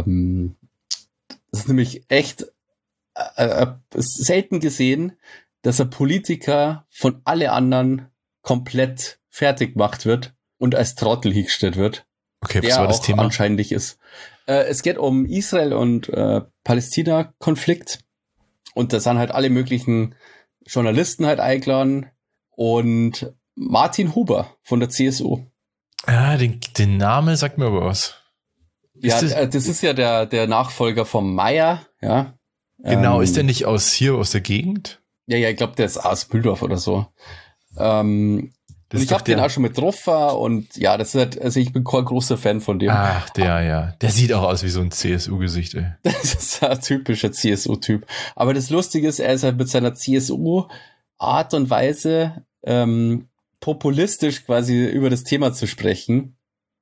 ist nämlich echt selten gesehen, dass ein Politiker von alle anderen komplett fertig gemacht wird und als Trottel hingestellt wird. Okay, was war das Thema? Anscheinend ist. Es geht um Israel und Palästina-Konflikt und da sind halt alle möglichen Journalisten halt eingeladen und Martin Huber von der CSU. Ah, den Namen sagt mir aber was. Das ist ja der Nachfolger vom Mayer, ja. Genau, ist der nicht aus der Gegend? Ja, ich glaube, der ist aus Mühldorf oder so. Und ich habe den auch schon mit drauf und ja, das ist halt, also ich bin kein großer Fan von dem. Ach, ja. Der sieht auch aus wie so ein CSU-Gesicht, ey. Das ist ein typischer CSU-Typ. Aber das Lustige ist, er ist halt mit seiner CSU-Art und Weise populistisch quasi über das Thema zu sprechen,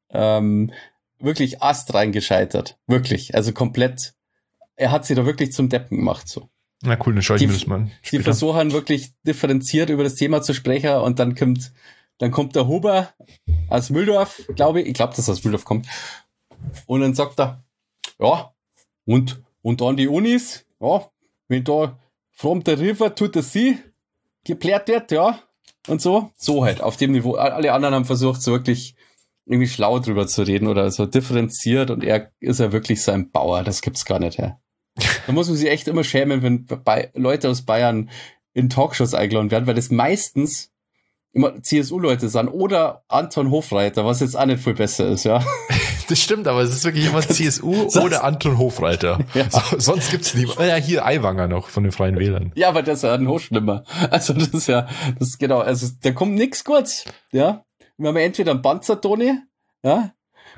wirklich astrein gescheitert. Wirklich, also komplett. Er hat sie da wirklich zum Deppen gemacht, so. Na cool, dann schaue ich mir das mal an. Die versuchen wirklich differenziert über das Thema zu sprechen und dann kommt der Huber aus Mühldorf, glaube ich. Ich glaube, dass er aus Mühldorf kommt. Und dann sagt er, ja, und dann die Unis, ja, wenn da from the river to the sea geplärt wird, ja, und so. So halt, auf dem Niveau. Alle anderen haben versucht, so wirklich irgendwie schlau drüber zu reden oder so differenziert und er ist ja wirklich so ein Bauer. Das gibt's gar nicht, ja. Da muss man sich echt immer schämen, wenn Leute aus Bayern in Talkshows eingeladen werden, weil das meistens immer CSU-Leute sind oder Anton Hofreiter, was jetzt auch nicht viel besser ist, ja. Das stimmt, aber es ist wirklich immer CSU oder Anton Hofreiter. Ja. Sonst gibt's niemand. Ja, hier Aiwanger noch von den Freien Wählern. Ja, aber das ist ja noch schlimmer. Also das ist genau, also da kommt nichts kurz, ja. Wir haben entweder einen Panzertoni, ja,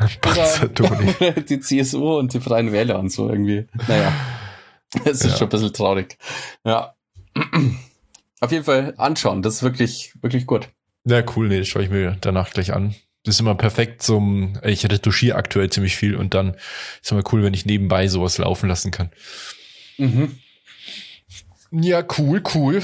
oder die CSU und die Freien Wähler und so irgendwie. Naja, das ist schon ein bisschen traurig. Ja. Auf jeden Fall anschauen, das ist wirklich, wirklich gut. Ja, cool, das schaue ich mir danach gleich an. Das ist immer perfekt ich retuschiere aktuell ziemlich viel und dann ist immer cool, wenn ich nebenbei sowas laufen lassen kann. Mhm. Ja, cool.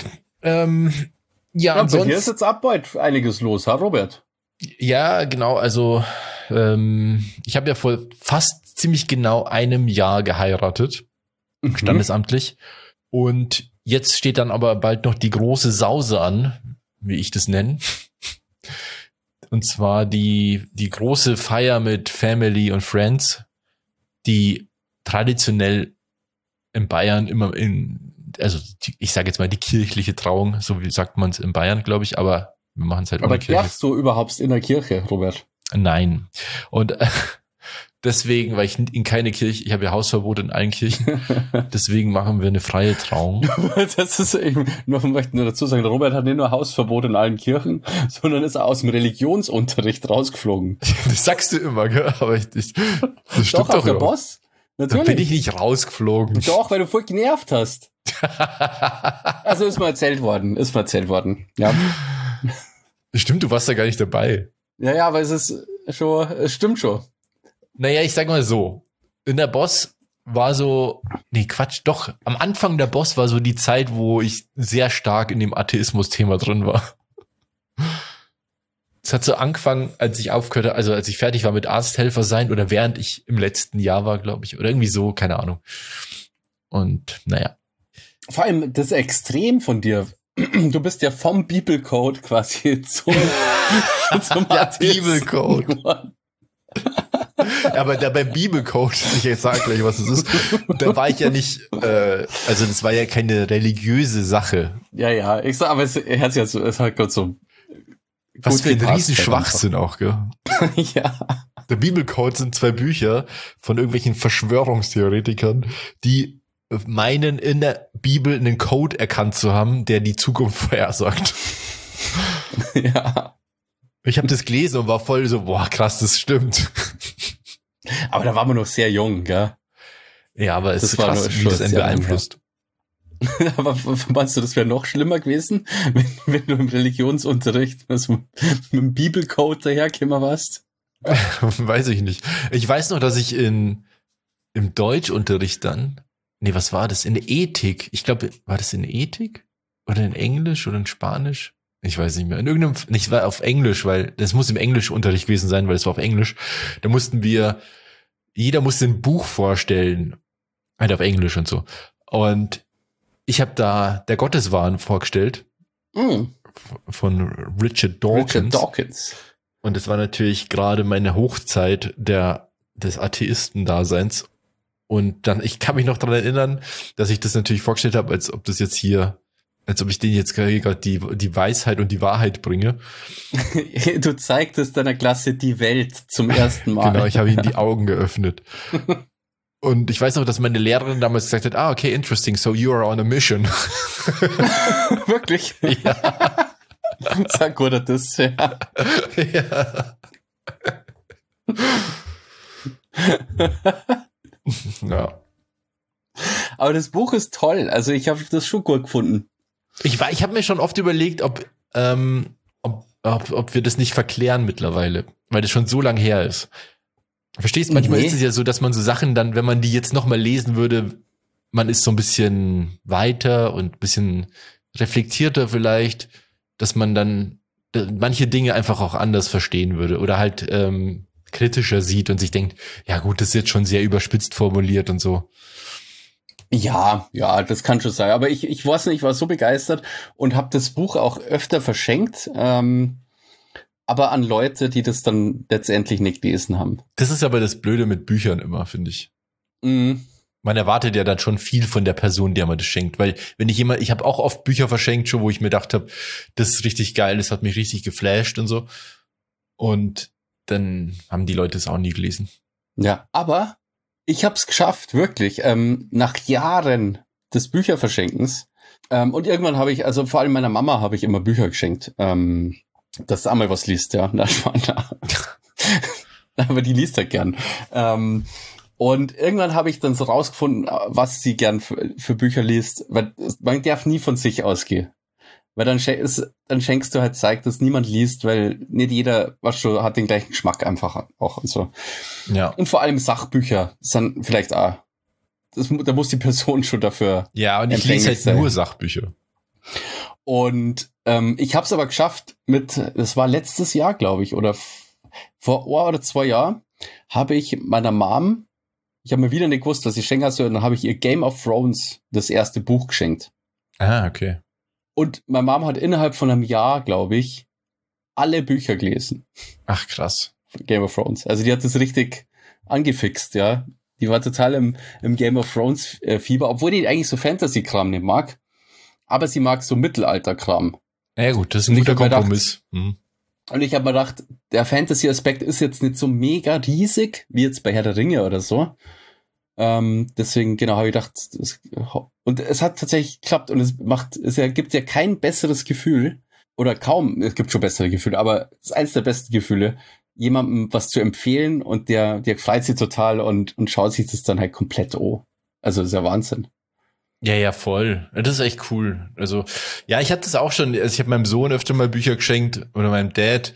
Ja, und sonst hier ist jetzt ab bald einiges los, ha, Robert? Ja, genau, also ich habe ja vor fast ziemlich genau einem Jahr geheiratet, standesamtlich. Und jetzt steht dann aber bald noch die große Sause an, wie ich das nenne. Und zwar die große Feier mit Family und Friends, die traditionell in Bayern immer ich sage jetzt mal die kirchliche Trauung, so wie sagt man es in Bayern, glaube ich, aber wir machen es halt ohne Kirche. Aber darfst du überhaupt in der Kirche, Robert? Nein. Und deswegen, weil ich in keine Kirche, ich habe ja Hausverbot in allen Kirchen, deswegen machen wir eine freie Trauung. Das ist eben, möchte nur dazu sagen, Robert hat nicht nur Hausverbot in allen Kirchen, sondern ist aus dem Religionsunterricht rausgeflogen. Das sagst du immer, gell? Aber das stimmt doch. Doch, der Boss? Natürlich. Da bin ich nicht rausgeflogen. Doch, weil du voll genervt hast. Also ist mir erzählt worden. Ja. Stimmt, du warst da gar nicht dabei. Ja, aber es stimmt schon. Naja, ich sag mal so. In der Boss war am Anfang der Boss war so die Zeit, wo ich sehr stark in dem Atheismus-Thema drin war. Es hat so angefangen, als ich aufgehört, also als ich fertig war mit Arzthelfer sein oder während ich im letzten Jahr war, glaube ich, oder irgendwie so, keine Ahnung. Und naja. Vor allem das Extrem von dir. Du bist ja vom Bibelcode quasi zum Bibelcode. Ja, aber da beim Bibelcode, ich jetzt sage gleich, was es ist, da war ich ja nicht, also das war ja keine religiöse Sache. Ja, aber es hat gerade so Was für ein gepasst riesen hat Schwachsinn auch, gell? Ja. Der Bibelcode sind 2 Bücher von irgendwelchen Verschwörungstheoretikern, die meinen, in der Bibel einen Code erkannt zu haben, der die Zukunft vorhersagt. Ja. Ich habe das gelesen und war voll so, boah, krass, das stimmt. Aber da waren wir noch sehr jung, gell? Ja, aber es Das ist war krass, nur wie das einen sehr lang, beeinflusst. Aber meinst du, das wäre noch schlimmer gewesen, wenn du im Religionsunterricht also mit dem Bibelcode dahergekommen warst? Weiß ich nicht. Ich weiß noch, dass ich im Deutschunterricht dann, nee, was war das? In der Ethik. Ich glaube, war das in Ethik? Oder in Englisch oder in Spanisch? Ich weiß nicht mehr. In irgendeinem, nicht, war auf Englisch, weil das muss im Englischunterricht gewesen sein, weil es war auf Englisch. Da mussten jeder musste ein Buch vorstellen. Halt auf Englisch und so. Und ich habe da der Gotteswahn vorgestellt. Von Richard Dawkins. Und es war natürlich gerade meine Hochzeit des Atheisten-Daseins. Und dann, ich kann mich noch daran erinnern, dass ich das natürlich vorgestellt habe, als ob ich denen jetzt gerade die Weisheit und die Wahrheit bringe. Du zeigtest deiner Klasse die Welt zum ersten Mal. Genau, ich habe ihnen die Augen geöffnet. Und ich weiß noch, dass meine Lehrerin damals gesagt hat, okay, interesting, so you are on a mission. Wirklich? Ja. Sag gut, das, ja. Ja. Ja. Aber das Buch ist toll. Also ich habe das schon gut gefunden. Ich habe mir schon oft überlegt, ob wir das nicht verklären mittlerweile, weil das schon so lang her ist. Verstehst du? Manchmal ist es ja so, dass man so Sachen dann, wenn man die jetzt nochmal lesen würde, man ist so ein bisschen weiter und ein bisschen reflektierter vielleicht, dass man dann manche Dinge einfach auch anders verstehen würde oder halt kritischer sieht und sich denkt, ja gut, das ist jetzt schon sehr überspitzt formuliert und so. Ja, das kann schon sein. Aber ich weiß nicht, ich war so begeistert und habe das Buch auch öfter verschenkt, aber an Leute, die das dann letztendlich nicht gelesen haben. Das ist aber das Blöde mit Büchern immer, finde ich. Mhm. Man erwartet ja dann schon viel von der Person, der man das schenkt, weil ich habe auch oft Bücher verschenkt, schon wo ich mir gedacht habe, das ist richtig geil, das hat mich richtig geflasht und so. Und dann haben die Leute es auch nie gelesen. Ja, aber ich habe es geschafft, wirklich, nach Jahren des Bücherverschenkens. Und irgendwann habe ich, also vor allem meiner Mama habe ich immer Bücher geschenkt, dass sie einmal was liest, ja. Aber die liest halt gern. Und irgendwann habe ich dann so rausgefunden, was sie gern für Bücher liest, weil man darf nie von sich ausgehen. Weil dann schenkst du halt Zeug, das niemand liest, weil nicht jeder, hat den gleichen Geschmack einfach auch und so. Ja. Und vor allem Sachbücher sind vielleicht auch, da muss die Person schon dafür. Ja, und ich lese halt nur Sachbücher. Und ich habe es aber geschafft das war letztes Jahr, glaube ich, oder vor 1 oder 2 Jahren, habe ich meiner Mom, ich habe mir wieder nicht gewusst, was ich schenken soll, und dann habe ich ihr Game of Thrones, das erste Buch, geschenkt. Ah, okay. Und meine Mom hat innerhalb von einem Jahr, glaube ich, alle Bücher gelesen. Ach, krass. Game of Thrones. Also die hat das richtig angefixt, ja. Die war total im Game of Thrones Fieber, obwohl die eigentlich so Fantasy-Kram nicht mag. Aber sie mag so Mittelalter-Kram. Ja gut, das ist ein guter Kompromiss. Und ich habe mir gedacht, der Fantasy-Aspekt ist jetzt nicht so mega riesig, wie jetzt bei Herr der Ringe oder so. Deswegen, genau, habe ich gedacht, und es hat tatsächlich geklappt und es gibt ja kein besseres Gefühl, oder kaum, es gibt schon bessere Gefühle, aber es ist eins der besten Gefühle, jemandem was zu empfehlen und der freut sich total und schaut sich das dann halt komplett an. Also, das ist ja Wahnsinn. Ja, voll. Das ist echt cool. Also, ja, ich hatte das auch schon, also ich habe meinem Sohn öfter mal Bücher geschenkt oder meinem Dad,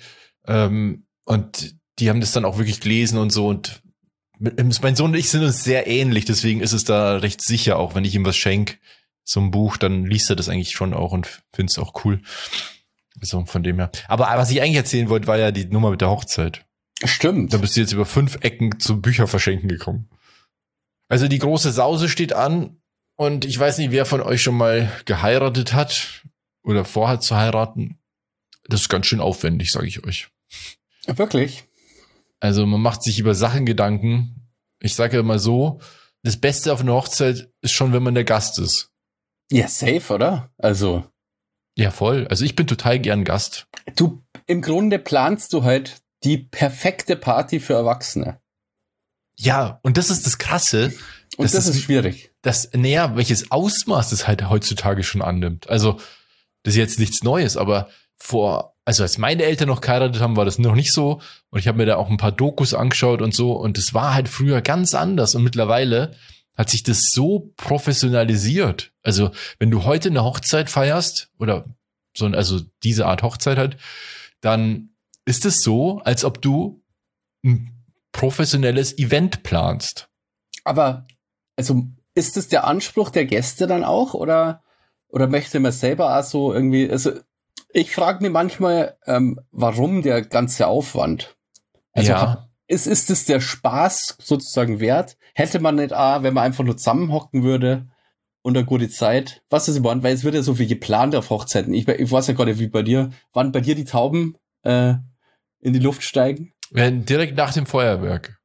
und die haben das dann auch wirklich gelesen und so und mein Sohn und ich sind uns sehr ähnlich, deswegen ist es da recht sicher, auch wenn ich ihm was schenke, so ein Buch, dann liest er das eigentlich schon auch und findet es auch cool. So, von dem her. Aber was ich eigentlich erzählen wollte, war ja die Nummer mit der Hochzeit. Stimmt. Da bist du jetzt über 5 Ecken zu Bücherverschenken gekommen. Also die große Sause steht an und ich weiß nicht, wer von euch schon mal geheiratet hat oder vorhat zu heiraten. Das ist ganz schön aufwendig, sage ich euch. Wirklich? Also man macht sich über Sachen Gedanken. Ich sage ja immer so, das Beste auf einer Hochzeit ist schon, wenn man der Gast ist. Ja, safe, oder? Also Ja, voll. Also ich bin total gern Gast. Du, im Grunde planst du halt die perfekte Party für Erwachsene. Ja, und das ist das Krasse. Und das ist schwierig. Welches Ausmaß das halt heutzutage schon annimmt. Also, das ist jetzt nichts Neues, aber als meine Eltern noch geheiratet haben, war das noch nicht so. Und ich habe mir da auch ein paar Dokus angeschaut und so. Und es war halt früher ganz anders. Und mittlerweile hat sich das so professionalisiert. Also, wenn du heute eine Hochzeit feierst oder also diese Art Hochzeit halt, dann ist es so, als ob du ein professionelles Event planst. Aber, also, ist das der Anspruch der Gäste dann auch? Oder möchte man selber auch so irgendwie, also, ich frage mich manchmal, warum der ganze Aufwand? Also, Ja. Ist es der Spaß sozusagen wert? Hätte man nicht wenn man einfach nur zusammenhocken würde und eine gute Zeit? Was ist überhaupt? Weil es wird ja so viel geplant auf Hochzeiten. Ich weiß ja gar nicht, wie bei dir. Wann bei dir die Tauben in die Luft steigen? Direkt nach dem Feuerwerk.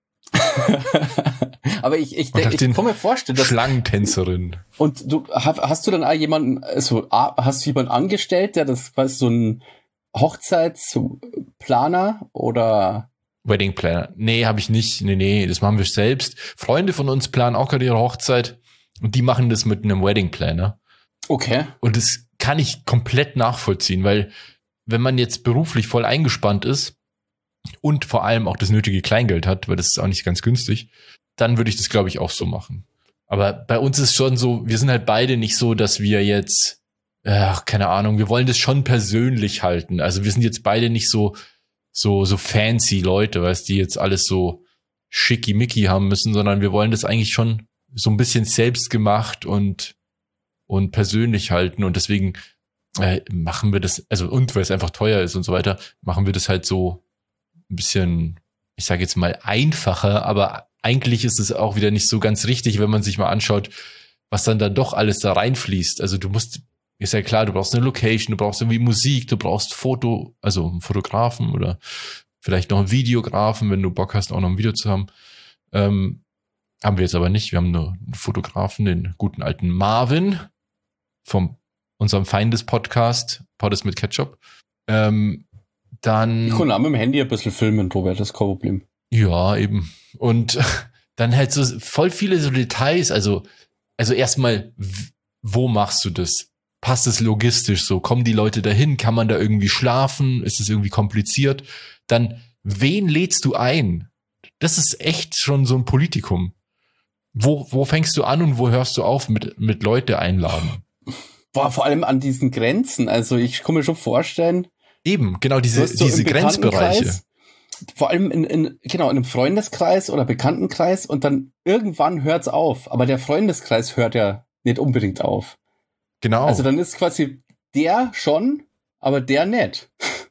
Aber ich kann mir vorstellen, dass Schlangentänzerin. und du hast du dann auch jemanden, also hast du jemanden angestellt, der das quasi so ein Hochzeitsplaner oder Wedding Planner. Nee, habe ich nicht. Nee, das machen wir selbst. Freunde von uns planen auch gerade ihre Hochzeit und die machen das mit einem Wedding Planner. okay. Und das kann ich komplett nachvollziehen, weil wenn man jetzt beruflich voll eingespannt ist und vor allem auch das nötige Kleingeld hat, weil das ist auch nicht ganz günstig, dann würde ich das, glaube ich, auch so machen. Aber bei uns ist schon so, wir sind halt beide nicht so, dass wir jetzt, keine Ahnung, wir wollen das schon persönlich halten. Also wir sind jetzt beide nicht so fancy Leute, weißt, die jetzt alles so schickimicki haben müssen, sondern wir wollen das eigentlich schon so ein bisschen selbst gemacht und persönlich halten und deswegen machen wir das, also und weil es einfach teuer ist und so weiter, machen wir das halt so ein bisschen, ich sage jetzt mal einfacher, aber eigentlich ist es auch wieder nicht so ganz richtig, wenn man sich mal anschaut, was dann doch alles da reinfließt. Also ist ja klar, du brauchst eine Location, du brauchst irgendwie Musik, du brauchst also einen Fotografen oder vielleicht noch einen Videografen, wenn du Bock hast, auch noch ein Video zu haben. Haben wir jetzt aber nicht. Wir haben nur einen Fotografen, den guten alten Marvin von unserem Feindes-Podcast, Poddes mit Ketchup. Dann Ich kann auch mit dem Handy ein bisschen filmen, Robert, das ist kein Problem. Ja, eben. Und dann halt so voll viele so Details. Also erstmal, wo machst du das? Passt es logistisch so? Kommen die Leute dahin? Kann man da irgendwie schlafen? Ist es irgendwie kompliziert? Dann, wen lädst du ein? Das ist echt schon so ein Politikum. Wo fängst du an und wo hörst du auf mit Leute einladen? Boah, vor allem an diesen Grenzen. Also ich kann mir schon vorstellen. Eben, genau, diese Grenzbereiche. Vor allem in einem Freundeskreis oder Bekanntenkreis und dann irgendwann hört's auf. Aber der Freundeskreis hört ja nicht unbedingt auf. Genau. Also dann ist quasi der schon, aber der nicht.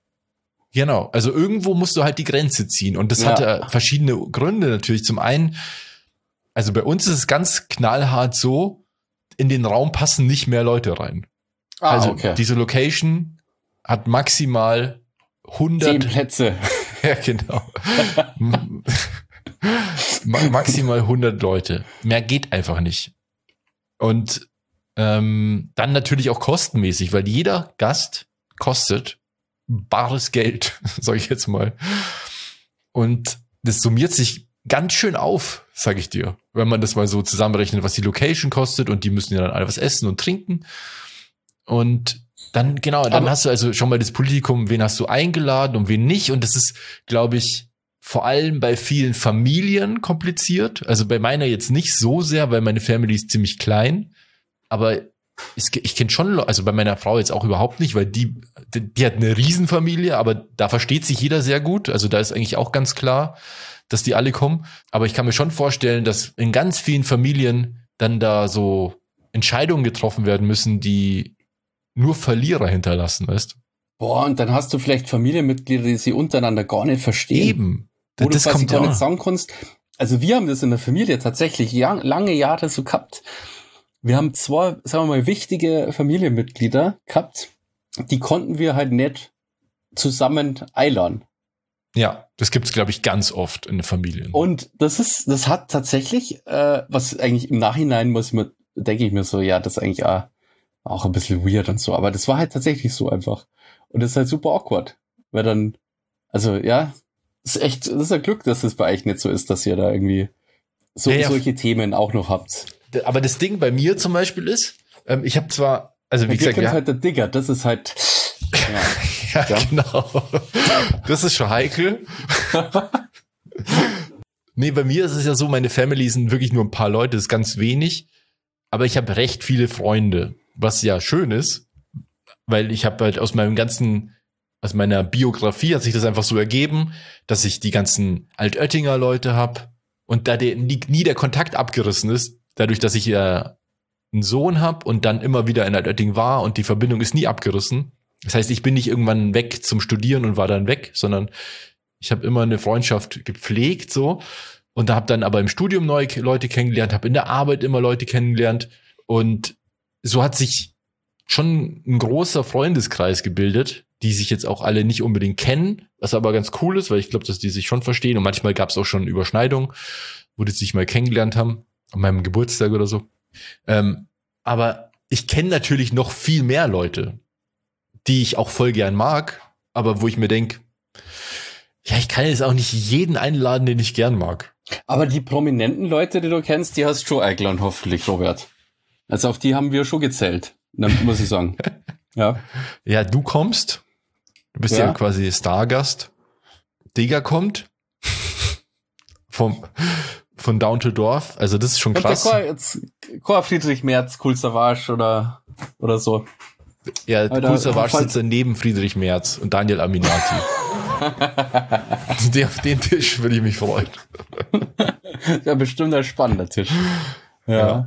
Genau, also irgendwo musst du halt die Grenze ziehen und das hat ja verschiedene Gründe natürlich. Zum einen, also bei uns ist es ganz knallhart so, in den Raum passen nicht mehr Leute rein. Also okay. Diese Location hat maximal 100 10 Plätze. Ja, genau. Maximal 100 Leute. Mehr geht einfach nicht. Und dann natürlich auch kostenmäßig, weil jeder Gast kostet bares Geld, sage ich jetzt mal. Und das summiert sich ganz schön auf, sage ich dir, wenn man das mal so zusammenrechnet, was die Location kostet und die müssen ja dann alle was essen und trinken. Und dann, genau, dann hast du also schon mal das Politikum, wen hast du eingeladen und wen nicht. Und das ist, glaube ich, vor allem bei vielen Familien kompliziert. Also bei meiner jetzt nicht so sehr, weil meine Family ist ziemlich klein. Aber ich kenne schon, also bei meiner Frau jetzt auch überhaupt nicht, weil die hat eine Riesenfamilie, aber da versteht sich jeder sehr gut. Also da ist eigentlich auch ganz klar, dass die alle kommen. Aber ich kann mir schon vorstellen, dass in ganz vielen Familien dann da so Entscheidungen getroffen werden müssen, die nur Verlierer hinterlassen, weißt du? Boah, und dann hast du vielleicht Familienmitglieder, die sie untereinander gar nicht verstehen. Eben. Wo das du quasi gar nicht sagen kannst. Also wir haben das in der Familie tatsächlich lange Jahre so gehabt. Wir haben 2, sagen wir mal, wichtige Familienmitglieder gehabt, die konnten wir halt nicht zusammen einladen. Ja, das gibt's, glaube ich, ganz oft in den Familien. Und das hat tatsächlich, was eigentlich im Nachhinein denke ich mir so, ja, das ist eigentlich auch auch ein bisschen weird und so, aber das war halt tatsächlich so einfach. Und das ist halt super awkward, weil dann, also ja, das ist ein Glück, dass es bei euch nicht so ist, dass ihr da irgendwie solche Themen auch noch habt. Aber das Ding bei mir zum Beispiel ist, ich habe zwar, also wie gesagt, halt der Digger, das ist halt, ja, genau. Das ist schon heikel. Nee, bei mir ist es ja so, meine Family sind wirklich nur ein paar Leute, das ist ganz wenig. Aber ich habe recht viele Freunde, was ja schön ist, weil ich habe halt aus meiner Biografie hat sich das einfach so ergeben, dass ich die ganzen Altöttinger Leute habe und da nie der Kontakt abgerissen ist, dadurch, dass ich ja einen Sohn habe und dann immer wieder in Altötting war und die Verbindung ist nie abgerissen. Das heißt, ich bin nicht irgendwann weg zum Studieren und war dann weg, sondern ich habe immer eine Freundschaft gepflegt so und da habe dann aber im Studium neue Leute kennengelernt, habe in der Arbeit immer Leute kennengelernt und so hat sich schon ein großer Freundeskreis gebildet, die sich jetzt auch alle nicht unbedingt kennen, was aber ganz cool ist, weil ich glaube, dass die sich schon verstehen und manchmal gab es auch schon Überschneidungen, wo die sich mal kennengelernt haben, an meinem Geburtstag oder so. Aber ich kenne natürlich noch viel mehr Leute, die ich auch voll gern mag, aber wo ich mir denke, ja, ich kann jetzt auch nicht jeden einladen, den ich gern mag. Aber die prominenten Leute, die du kennst, die hast du schon eingeladen, hoffentlich, Robert. Also auf die haben wir schon gezählt, muss ich sagen. Ja. Ja, du kommst. Du bist ja quasi Stargast. Digger kommt. Von Down to Dorf. Also das ist schon krass. Chor Friedrich Merz, Cool Savage oder so. Ja, Cool Savage sitzt neben Friedrich Merz und Daniel Aminati. Auf den Tisch würde ich mich freuen. Ja, bestimmt ein spannender Tisch. Ja.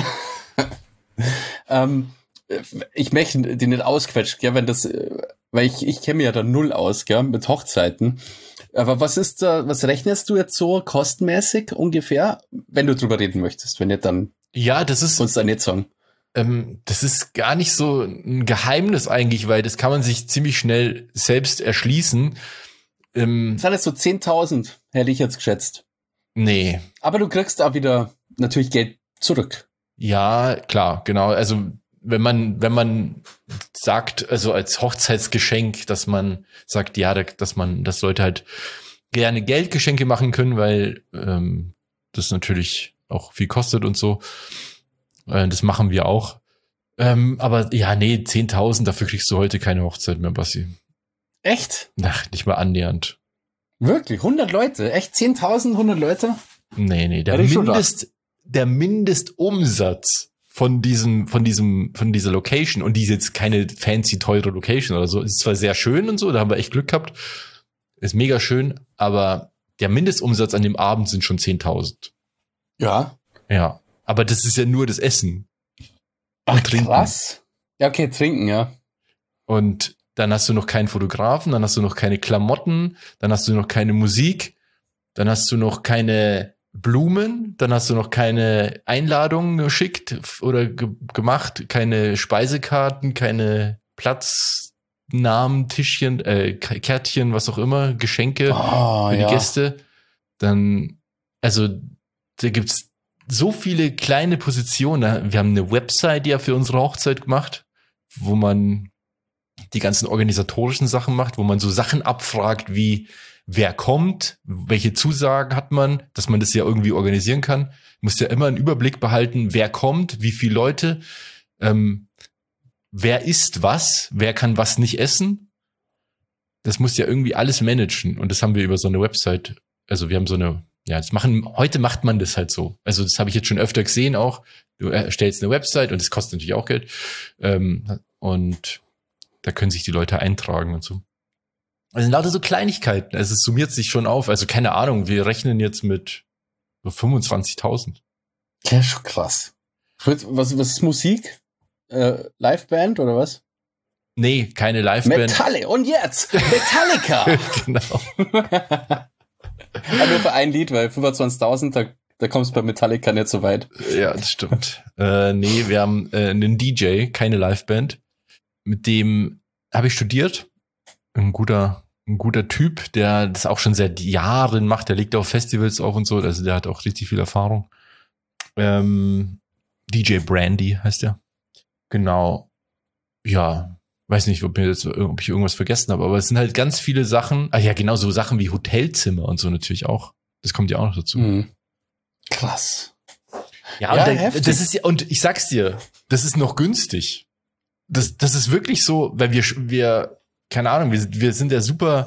Ich möchte die nicht ausquetschen, gell, wenn das, weil ich kenne mich ja da null aus, gell, mit Hochzeiten. Aber was rechnest du jetzt so kostenmäßig ungefähr, wenn du drüber reden möchtest? Wenn nicht, dann uns da nicht sagen. Das ist gar nicht so ein Geheimnis eigentlich, weil das kann man sich ziemlich schnell selbst erschließen. Das sind jetzt so 10.000, hätte ich jetzt geschätzt. Nee. Aber du kriegst auch wieder natürlich Geld zurück. Ja, klar, genau. Also wenn man sagt, also als Hochzeitsgeschenk, dass man sagt, ja, dass Leute halt gerne Geldgeschenke machen können, weil das natürlich auch viel kostet und so. Das machen wir auch. Aber ja, nee, 10.000, dafür kriegst du heute keine Hochzeit mehr, Bassi. Echt? Ach, nicht mal annähernd. Wirklich? 100 Leute? Echt 10.000, 100 Leute? Nee, der Mindestumsatz von dieser Location, und die ist jetzt keine fancy, teure Location oder so, ist zwar sehr schön und so, da haben wir echt Glück gehabt, ist mega schön, aber der Mindestumsatz an dem Abend sind schon 10.000. Ja. Ja, aber das ist ja nur das Essen. Ach, trinken. Krass. Ja, okay, trinken, ja. Und dann hast du noch keinen Fotografen, dann hast du noch keine Klamotten, dann hast du noch keine Musik, dann hast du noch keine Blumen, dann hast du noch keine Einladungen geschickt oder gemacht, keine Speisekarten, keine Platznamen, Tischchen, Kärtchen, was auch immer, Geschenke für die Gäste. Dann, also da gibt's so viele kleine Positionen. Wir haben eine Website ja für unsere Hochzeit gemacht, wo man die ganzen organisatorischen Sachen macht, wo man so Sachen abfragt wie, wer kommt, welche Zusagen hat man, dass man das ja irgendwie organisieren kann. Muss ja immer einen Überblick behalten, wer kommt, wie viele Leute, wer isst was, wer kann was nicht essen. Das muss ja irgendwie alles managen, und das haben wir über so eine Website, also wir haben so eine, ja, heute macht man das halt so. Also das habe ich jetzt schon öfter gesehen auch. Du erstellst eine Website und das kostet natürlich auch Geld. Und da können sich die Leute eintragen und so. Also lauter so Kleinigkeiten. Also es summiert sich schon auf. Also keine Ahnung, wir rechnen jetzt mit so 25.000. Ja, schon krass. Was ist Musik? Liveband oder was? Nee, keine Liveband. Und jetzt Metallica! Genau. Aber nur für ein Lied, weil 25.000, da kommst du bei Metallica nicht so weit. Ja, das stimmt. Nee, wir haben einen DJ, keine Liveband. Mit dem habe ich studiert. Ein guter Typ, der das auch schon seit Jahren macht. Der legt auf Festivals auf und so. Also der hat auch richtig viel Erfahrung. DJ Brandy heißt der. Genau. Ja, weiß nicht, ob ich irgendwas vergessen habe, aber es sind halt ganz viele Sachen. Ah ja, genau, so Sachen wie Hotelzimmer und so natürlich auch. Das kommt ja auch noch dazu. Mhm. Krass. Ja, Ja, und heftig. das ist ja, und ich sag's dir, das ist noch günstig. Das ist wirklich so, weil wir keine Ahnung, wir sind ja super,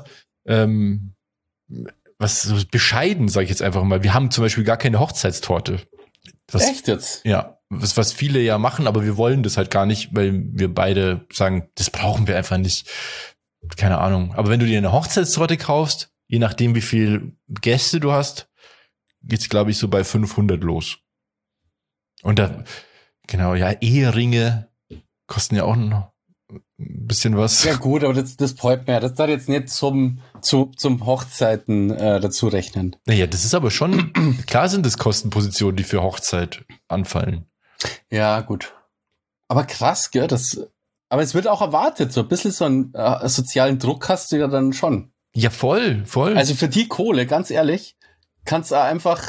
was so bescheiden, sage ich jetzt einfach mal. Wir haben zum Beispiel gar keine Hochzeitstorte. Echt jetzt? Ja, was viele ja machen, aber wir wollen das halt gar nicht, weil wir beide sagen, das brauchen wir einfach nicht. Keine Ahnung. Aber wenn du dir eine Hochzeitstorte kaufst, je nachdem wie viel Gäste du hast, geht's glaube ich so bei 500 los. Und da, genau, ja, Eheringe kosten ja auch noch ein bisschen was. Ja gut, aber das freut mir. Das darf jetzt nicht zum Hochzeiten dazu rechnen. Naja, das ist aber schon, klar sind das Kostenpositionen, die für Hochzeit anfallen. Ja, gut. Aber krass, gell? Aber es wird auch erwartet. So ein bisschen so einen sozialen Druck hast du ja dann schon. Ja, voll. Also für die Kohle, ganz ehrlich, kannst du einfach,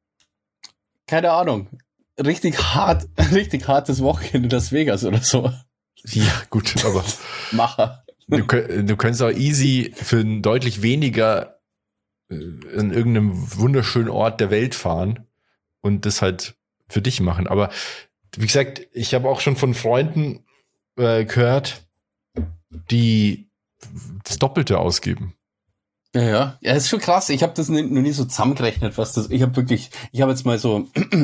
keine Ahnung, richtig hartes Wochenende in Las Vegas oder so. Ja, gut, aber Macher. du könntest auch easy für deutlich weniger in irgendeinem wunderschönen Ort der Welt fahren und das halt für dich machen. Aber wie gesagt, ich habe auch schon von Freunden gehört, die das Doppelte ausgeben. Ja, ist schon krass. Ich habe das noch nie so zusammengerechnet, was das. Ich habe jetzt mal so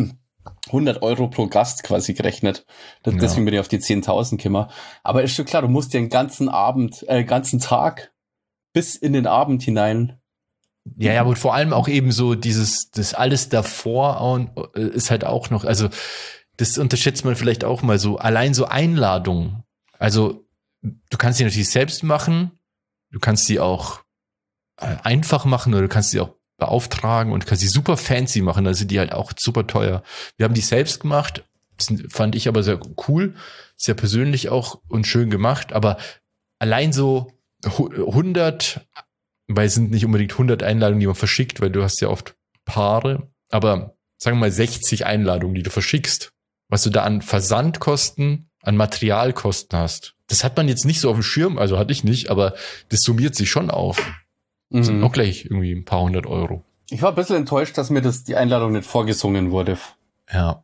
100 Euro pro Gast quasi gerechnet. Deswegen bin ich auf die 10.000 gekommen. Aber ist schon klar, du musst dir einen ganzen ganzen Tag bis in den Abend hinein. Ja, aber vor allem auch eben so das alles davor ist halt auch noch, also das unterschätzt man vielleicht auch mal so, allein so Einladungen. Also du kannst die natürlich selbst machen, du kannst die auch einfach machen oder du kannst die auch beauftragen und kannst die super fancy machen, also die halt auch super teuer. Wir haben die selbst gemacht, das fand ich aber sehr cool, sehr persönlich auch und schön gemacht, aber allein so 100, weil es sind nicht unbedingt 100 Einladungen, die man verschickt, weil du hast ja oft Paare, aber sagen wir mal 60 Einladungen, die du verschickst, was du da an Versandkosten, an Materialkosten hast. Das hat man jetzt nicht so auf dem Schirm, also hatte ich nicht, aber das summiert sich schon auf. Das sind auch gleich irgendwie ein paar 100 Euro. Ich war ein bisschen enttäuscht, dass mir die Einladung nicht vorgesungen wurde. Ja.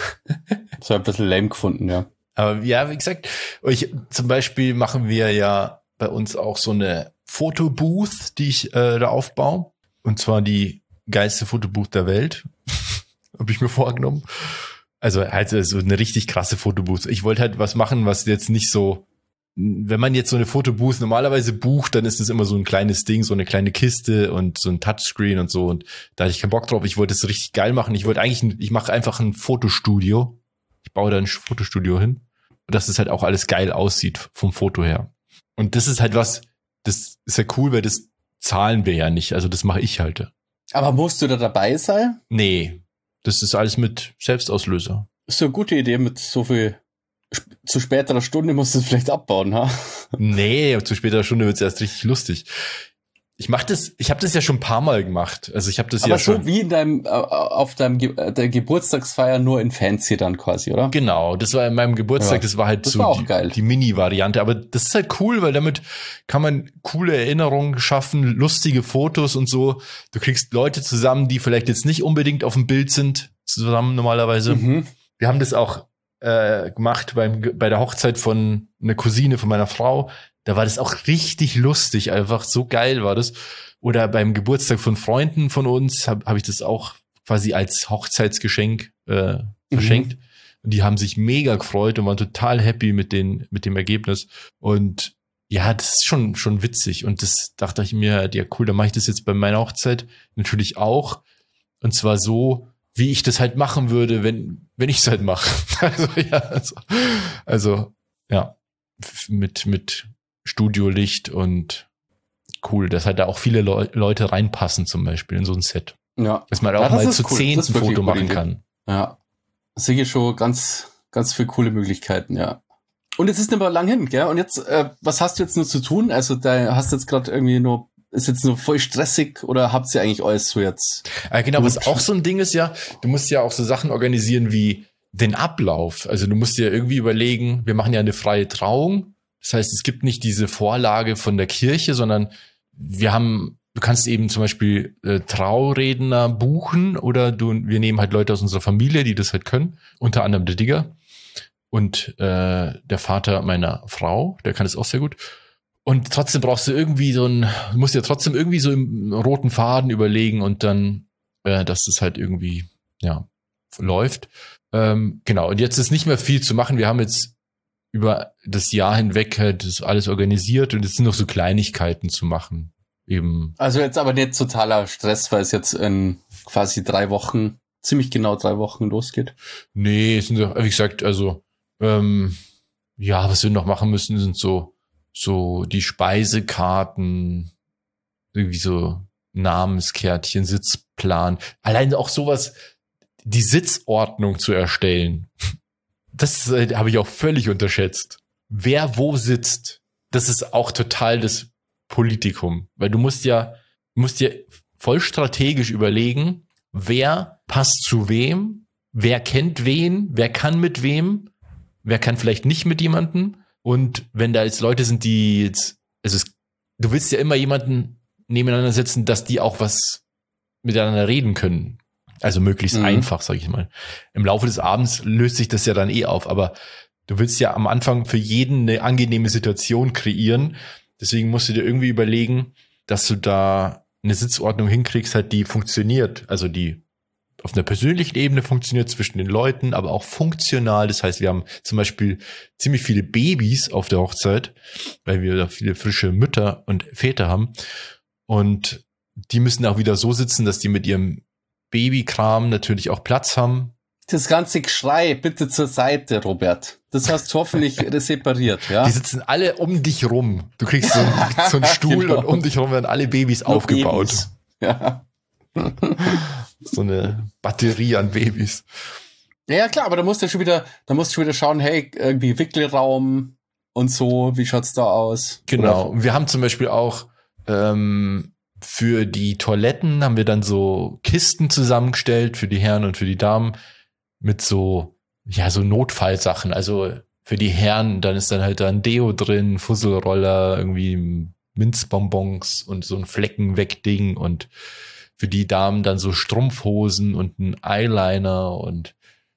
Das war ein bisschen lame gefunden, ja. Aber ja, wie gesagt, zum Beispiel machen wir ja bei uns auch so eine Fotobooth, die ich da aufbaue. Und zwar die geilste Fotobooth der Welt. Habe ich mir vorgenommen. Also so eine richtig krasse Fotobooth. Ich wollte halt was machen, was jetzt nicht so, wenn man jetzt so eine Fotobooth normalerweise bucht, dann ist das immer so ein kleines Ding, so eine kleine Kiste und so ein Touchscreen und so. Und da hatte ich keinen Bock drauf. Ich wollte es richtig geil machen. Ich mache einfach ein Fotostudio. Ich baue da ein Fotostudio hin. Und dass es halt auch alles geil aussieht vom Foto her. Und das ist halt das ist ja cool, weil das zahlen wir ja nicht. Also das mache ich halt. Aber musst du da dabei sein? Nee, das ist alles mit Selbstauslöser. Ist so eine gute Idee, mit so viel zu späterer Stunde musst du es vielleicht abbauen, ha? Nee, zu späterer Stunde wird's erst richtig lustig. Ich habe das ja schon ein paar Mal gemacht. Also ich habe das aber ja schon. Aber so wie in auf der Geburtstagsfeier nur in Fancy dann quasi, oder? Genau, das war in meinem Geburtstag, Ja, das war halt das so war auch geil. Die Mini-Variante. Aber das ist halt cool, weil damit kann man coole Erinnerungen schaffen, lustige Fotos und so. Du kriegst Leute zusammen, die vielleicht jetzt nicht unbedingt auf dem Bild sind, zusammen normalerweise. Mhm. Wir haben das auch gemacht bei der Hochzeit von einer Cousine von meiner Frau. Da war das auch richtig lustig, einfach so geil war das. Oder beim Geburtstag von Freunden von uns hab ich das auch quasi als Hochzeitsgeschenk verschenkt. Und die haben sich mega gefreut und waren total happy mit dem Ergebnis. Und ja, das ist schon witzig. Und das dachte ich mir, ja cool, dann mache ich das jetzt bei meiner Hochzeit natürlich auch. Und zwar so, wie ich das halt machen würde, wenn ich es halt mache. Also mit Studiolicht und cool, dass halt da auch viele Leute reinpassen zum Beispiel in so ein Set. Ja. Dass man auch mal zu cool. 10 ein Foto machen kann. Ja. Sehe ich schon ganz viele coole Möglichkeiten, ja. Und jetzt ist nicht mehr lang hin, gell? Und jetzt, was hast du jetzt nur zu tun? Also da hast du jetzt gerade irgendwie ist jetzt nur voll stressig oder habt ihr eigentlich alles so jetzt? Genau, was auch so ein Ding ist ja, du musst ja auch so Sachen organisieren wie den Ablauf. Also du musst dir irgendwie überlegen, wir machen ja eine freie Trauung. Das heißt, es gibt nicht diese Vorlage von der Kirche, sondern du kannst eben zum Beispiel Trauredner buchen oder wir nehmen halt Leute aus unserer Familie, die das halt können. Unter anderem der Digger und der Vater meiner Frau, der kann es auch sehr gut. Und trotzdem brauchst du irgendwie musst dir trotzdem irgendwie so im roten Faden überlegen und dann, dass das halt irgendwie, ja, läuft. Genau, und jetzt ist nicht mehr viel zu machen. Wir haben jetzt über das Jahr hinweg halt das alles organisiert und jetzt sind noch so Kleinigkeiten zu machen. Eben. Also jetzt aber nicht totaler Stress, weil es jetzt in quasi 3 Wochen, ziemlich genau 3 Wochen losgeht. Nee, es sind, wie gesagt, also, ja, was wir noch machen müssen, sind so die Speisekarten, irgendwie so Namenskärtchen, Sitzplan. Allein auch sowas, die Sitzordnung zu erstellen. Das habe ich auch völlig unterschätzt. Wer wo sitzt, das ist auch total das Politikum. Weil du musst dir voll strategisch überlegen, wer passt zu wem, wer kennt wen, wer kann mit wem, wer kann vielleicht nicht mit jemandem. Und wenn da jetzt Leute sind, die jetzt, du willst ja immer jemanden nebeneinander setzen, dass die auch was miteinander reden können. Also möglichst einfach, sag ich mal. Im Laufe des Abends löst sich das ja dann auf, aber du willst ja am Anfang für jeden eine angenehme Situation kreieren. Deswegen musst du dir irgendwie überlegen, dass du da eine Sitzordnung hinkriegst, halt die funktioniert. Also die auf einer persönlichen Ebene funktioniert zwischen den Leuten, aber auch funktional. Das heißt, wir haben zum Beispiel ziemlich viele Babys auf der Hochzeit, weil wir da viele frische Mütter und Väter haben. Und die müssen auch wieder so sitzen, dass die mit ihrem Babykram natürlich auch Platz haben. Das ganze Geschrei bitte zur Seite, Robert. Das hast du hoffentlich separiert, ja? Die sitzen alle um dich rum. Du kriegst so einen Stuhl genau. Und um dich rum werden alle Babys aufgebaut. Babys. Ja. So eine Batterie an Babys. Ja, klar, aber da musst du schon wieder schauen, hey, irgendwie Wickelraum und so, wie schaut's da aus? Genau. Oder? Wir haben zum Beispiel auch für die Toiletten haben wir dann so Kisten zusammengestellt für die Herren und für die Damen mit so Notfallsachen. Also für die Herren, dann ist dann halt da ein Deo drin, Fusselroller, irgendwie Minzbonbons und so ein Fleckenwegding und für die Damen dann so Strumpfhosen und ein Eyeliner und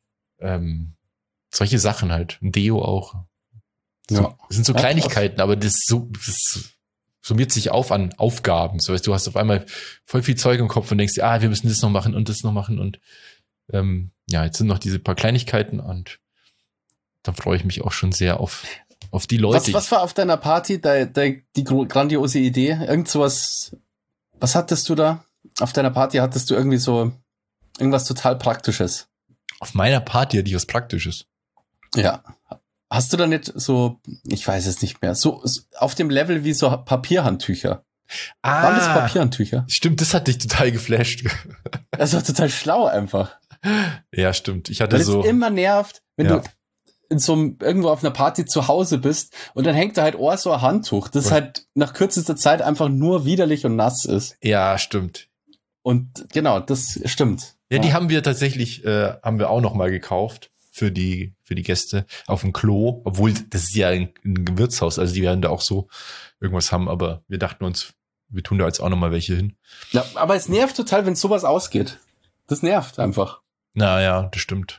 solche Sachen halt. Ein Deo auch. Das sind so Kleinigkeiten, aber das summiert sich auf an Aufgaben. So weißt du, hast auf einmal voll viel Zeug im Kopf und denkst, wir müssen das noch machen und das noch machen und jetzt sind noch diese paar Kleinigkeiten und da freue ich mich auch schon sehr auf die Leute. Was war auf deiner Party die grandiose Idee? Irgend sowas, was hattest du da? Auf deiner Party hattest du irgendwie so irgendwas total Praktisches. Auf meiner Party hatte ich was Praktisches. Ja. Hast du da nicht so, ich weiß es nicht mehr, so auf dem Level wie so Papierhandtücher? Waren das Papierhandtücher? Stimmt, das hat dich total geflasht. Das war total schlau einfach. Ja, stimmt. Ich hatte weil es immer nervt, wenn du in irgendwo auf einer Party zu Hause bist und dann hängt da halt so ein Handtuch, das halt nach kürzester Zeit einfach nur widerlich und nass ist. Ja, stimmt. Und genau, das stimmt. Ja, die haben wir tatsächlich, haben wir auch noch mal gekauft für die Gäste auf dem Klo, obwohl das ist ja ein Gewürzhaus, also die werden da auch so irgendwas haben, aber wir dachten uns, wir tun da jetzt auch noch mal welche hin. Ja, aber es nervt total, wenn sowas ausgeht. Das nervt einfach. Naja, das stimmt.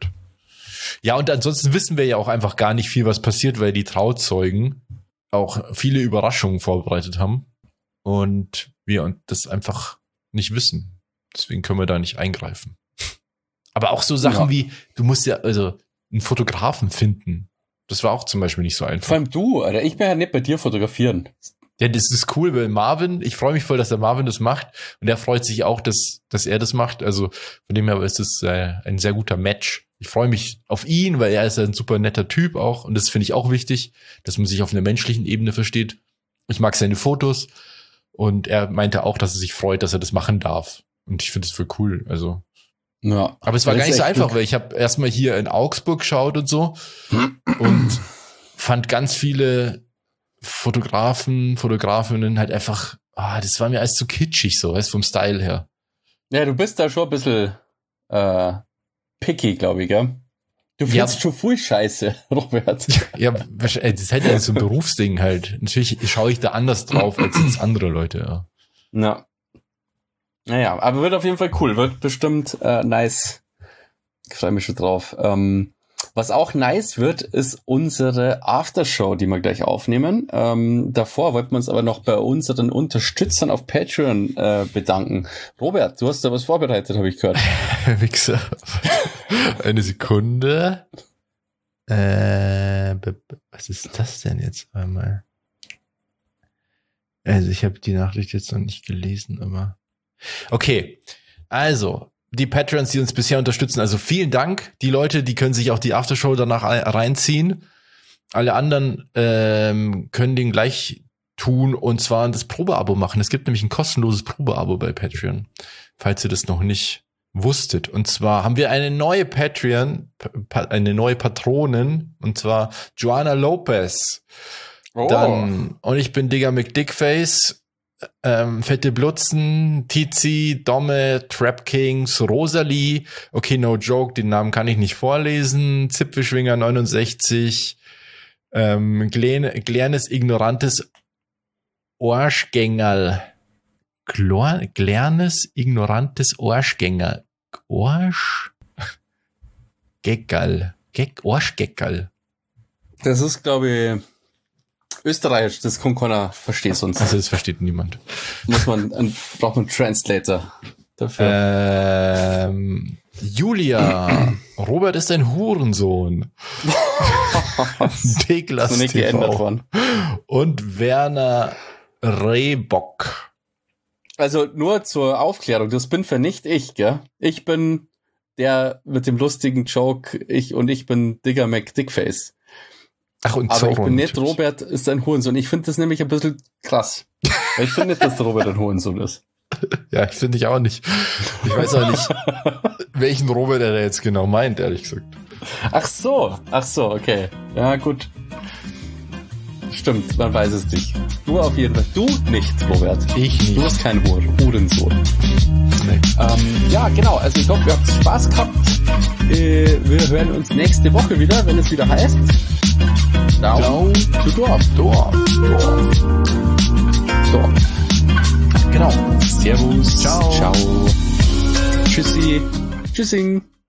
Ja, und ansonsten wissen wir ja auch einfach gar nicht viel, was passiert, weil die Trauzeugen auch viele Überraschungen vorbereitet haben und wir das einfach nicht wissen. Deswegen können wir da nicht eingreifen. Aber auch so Sachen wie, du musst ja also einen Fotografen finden. Das war auch zum Beispiel nicht so einfach. Vor allem du, Alter. Ich bin ja nicht bei dir fotografieren. Ja, das ist cool, weil Marvin, ich freue mich voll, dass der Marvin das macht und er freut sich auch, dass er das macht. Also von dem her ist es ein sehr guter Match. Ich freue mich auf ihn, weil er ist ein super netter Typ auch und das finde ich auch wichtig, dass man sich auf einer menschlichen Ebene versteht. Ich mag seine Fotos und er meinte auch, dass er sich freut, dass er das machen darf. Und ich finde es voll cool. Also ja, aber es war gar nicht so einfach, weil ich habe erstmal hier in Augsburg geschaut und so und fand ganz viele Fotografinnen halt einfach, das war mir alles zu kitschig so, weißt vom Style her. Ja, du bist da schon ein bisschen picky, glaube ich, gell? Du findest schon viel Scheiße, Robert. Ja, das ist halt so ein Berufsding halt. Natürlich schaue ich da anders drauf als jetzt andere Leute, ja. Na. Naja, aber wird auf jeden Fall cool. Wird bestimmt nice. Ich freue mich schon drauf. Was auch nice wird, ist unsere Aftershow, die wir gleich aufnehmen. Davor wollten wir uns aber noch bei unseren Unterstützern auf Patreon bedanken. Robert, du hast da was vorbereitet, habe ich gehört. Wichser. Eine Sekunde. Was ist das denn jetzt einmal? Also ich habe die Nachricht jetzt noch nicht gelesen, aber... Okay, also... Die Patrons, die uns bisher unterstützen, also vielen Dank. Die Leute, die können sich auch die Aftershow danach reinziehen. Alle anderen können den gleich tun und zwar das Probeabo machen. Es gibt nämlich ein kostenloses Probeabo bei Patreon, falls ihr das noch nicht wusstet. Und zwar haben wir eine neue eine neue Patronin, und zwar Joanna Lopez. Oh. Dann, und ich bin Digger McDickface. Fette Blutzen, Tizi, Domme, Trap Kings, Rosalie, okay, no joke, den Namen kann ich nicht vorlesen, Zipfelschwinger 69, Glernes ignorantes Orschgängerl, Glernes ignorantes Orschgänger, Orschgeckerl. Das ist, glaube ich, Österreichisch, das kann keiner verstehen sonst. Also das versteht niemand. Braucht man einen Translator dafür. Julia, Robert ist ein Hurensohn. Deklas nicht geändert worden. Und Werner Rehbock. Also nur zur Aufklärung, das bin für nicht ich, gell? Ich bin der mit dem lustigen Joke, ich bin Digger McDickface. Ach, und aber Zorro ich bin nicht natürlich. Robert ist ein Hurensohn. Ich finde das nämlich ein bisschen krass. Weil ich finde nicht, dass der Robert ein Hurensohn ist. Ja, ich finde ich auch nicht. Ich weiß auch nicht, welchen Robert er da jetzt genau meint, ehrlich gesagt. Ach so, okay. Ja, gut. Stimmt, man weiß es nicht. Du auf jeden Fall. Du nicht, Robert. Ich nicht. Du bist kein Hurensohn. Nee. Ja, genau. Also ich hoffe, ihr habt Spaß gehabt. Wir hören uns nächste Woche wieder, wenn es wieder heißt Down to Dorf. Genau. Servus. Ciao. Tschüssi. Tschüssing.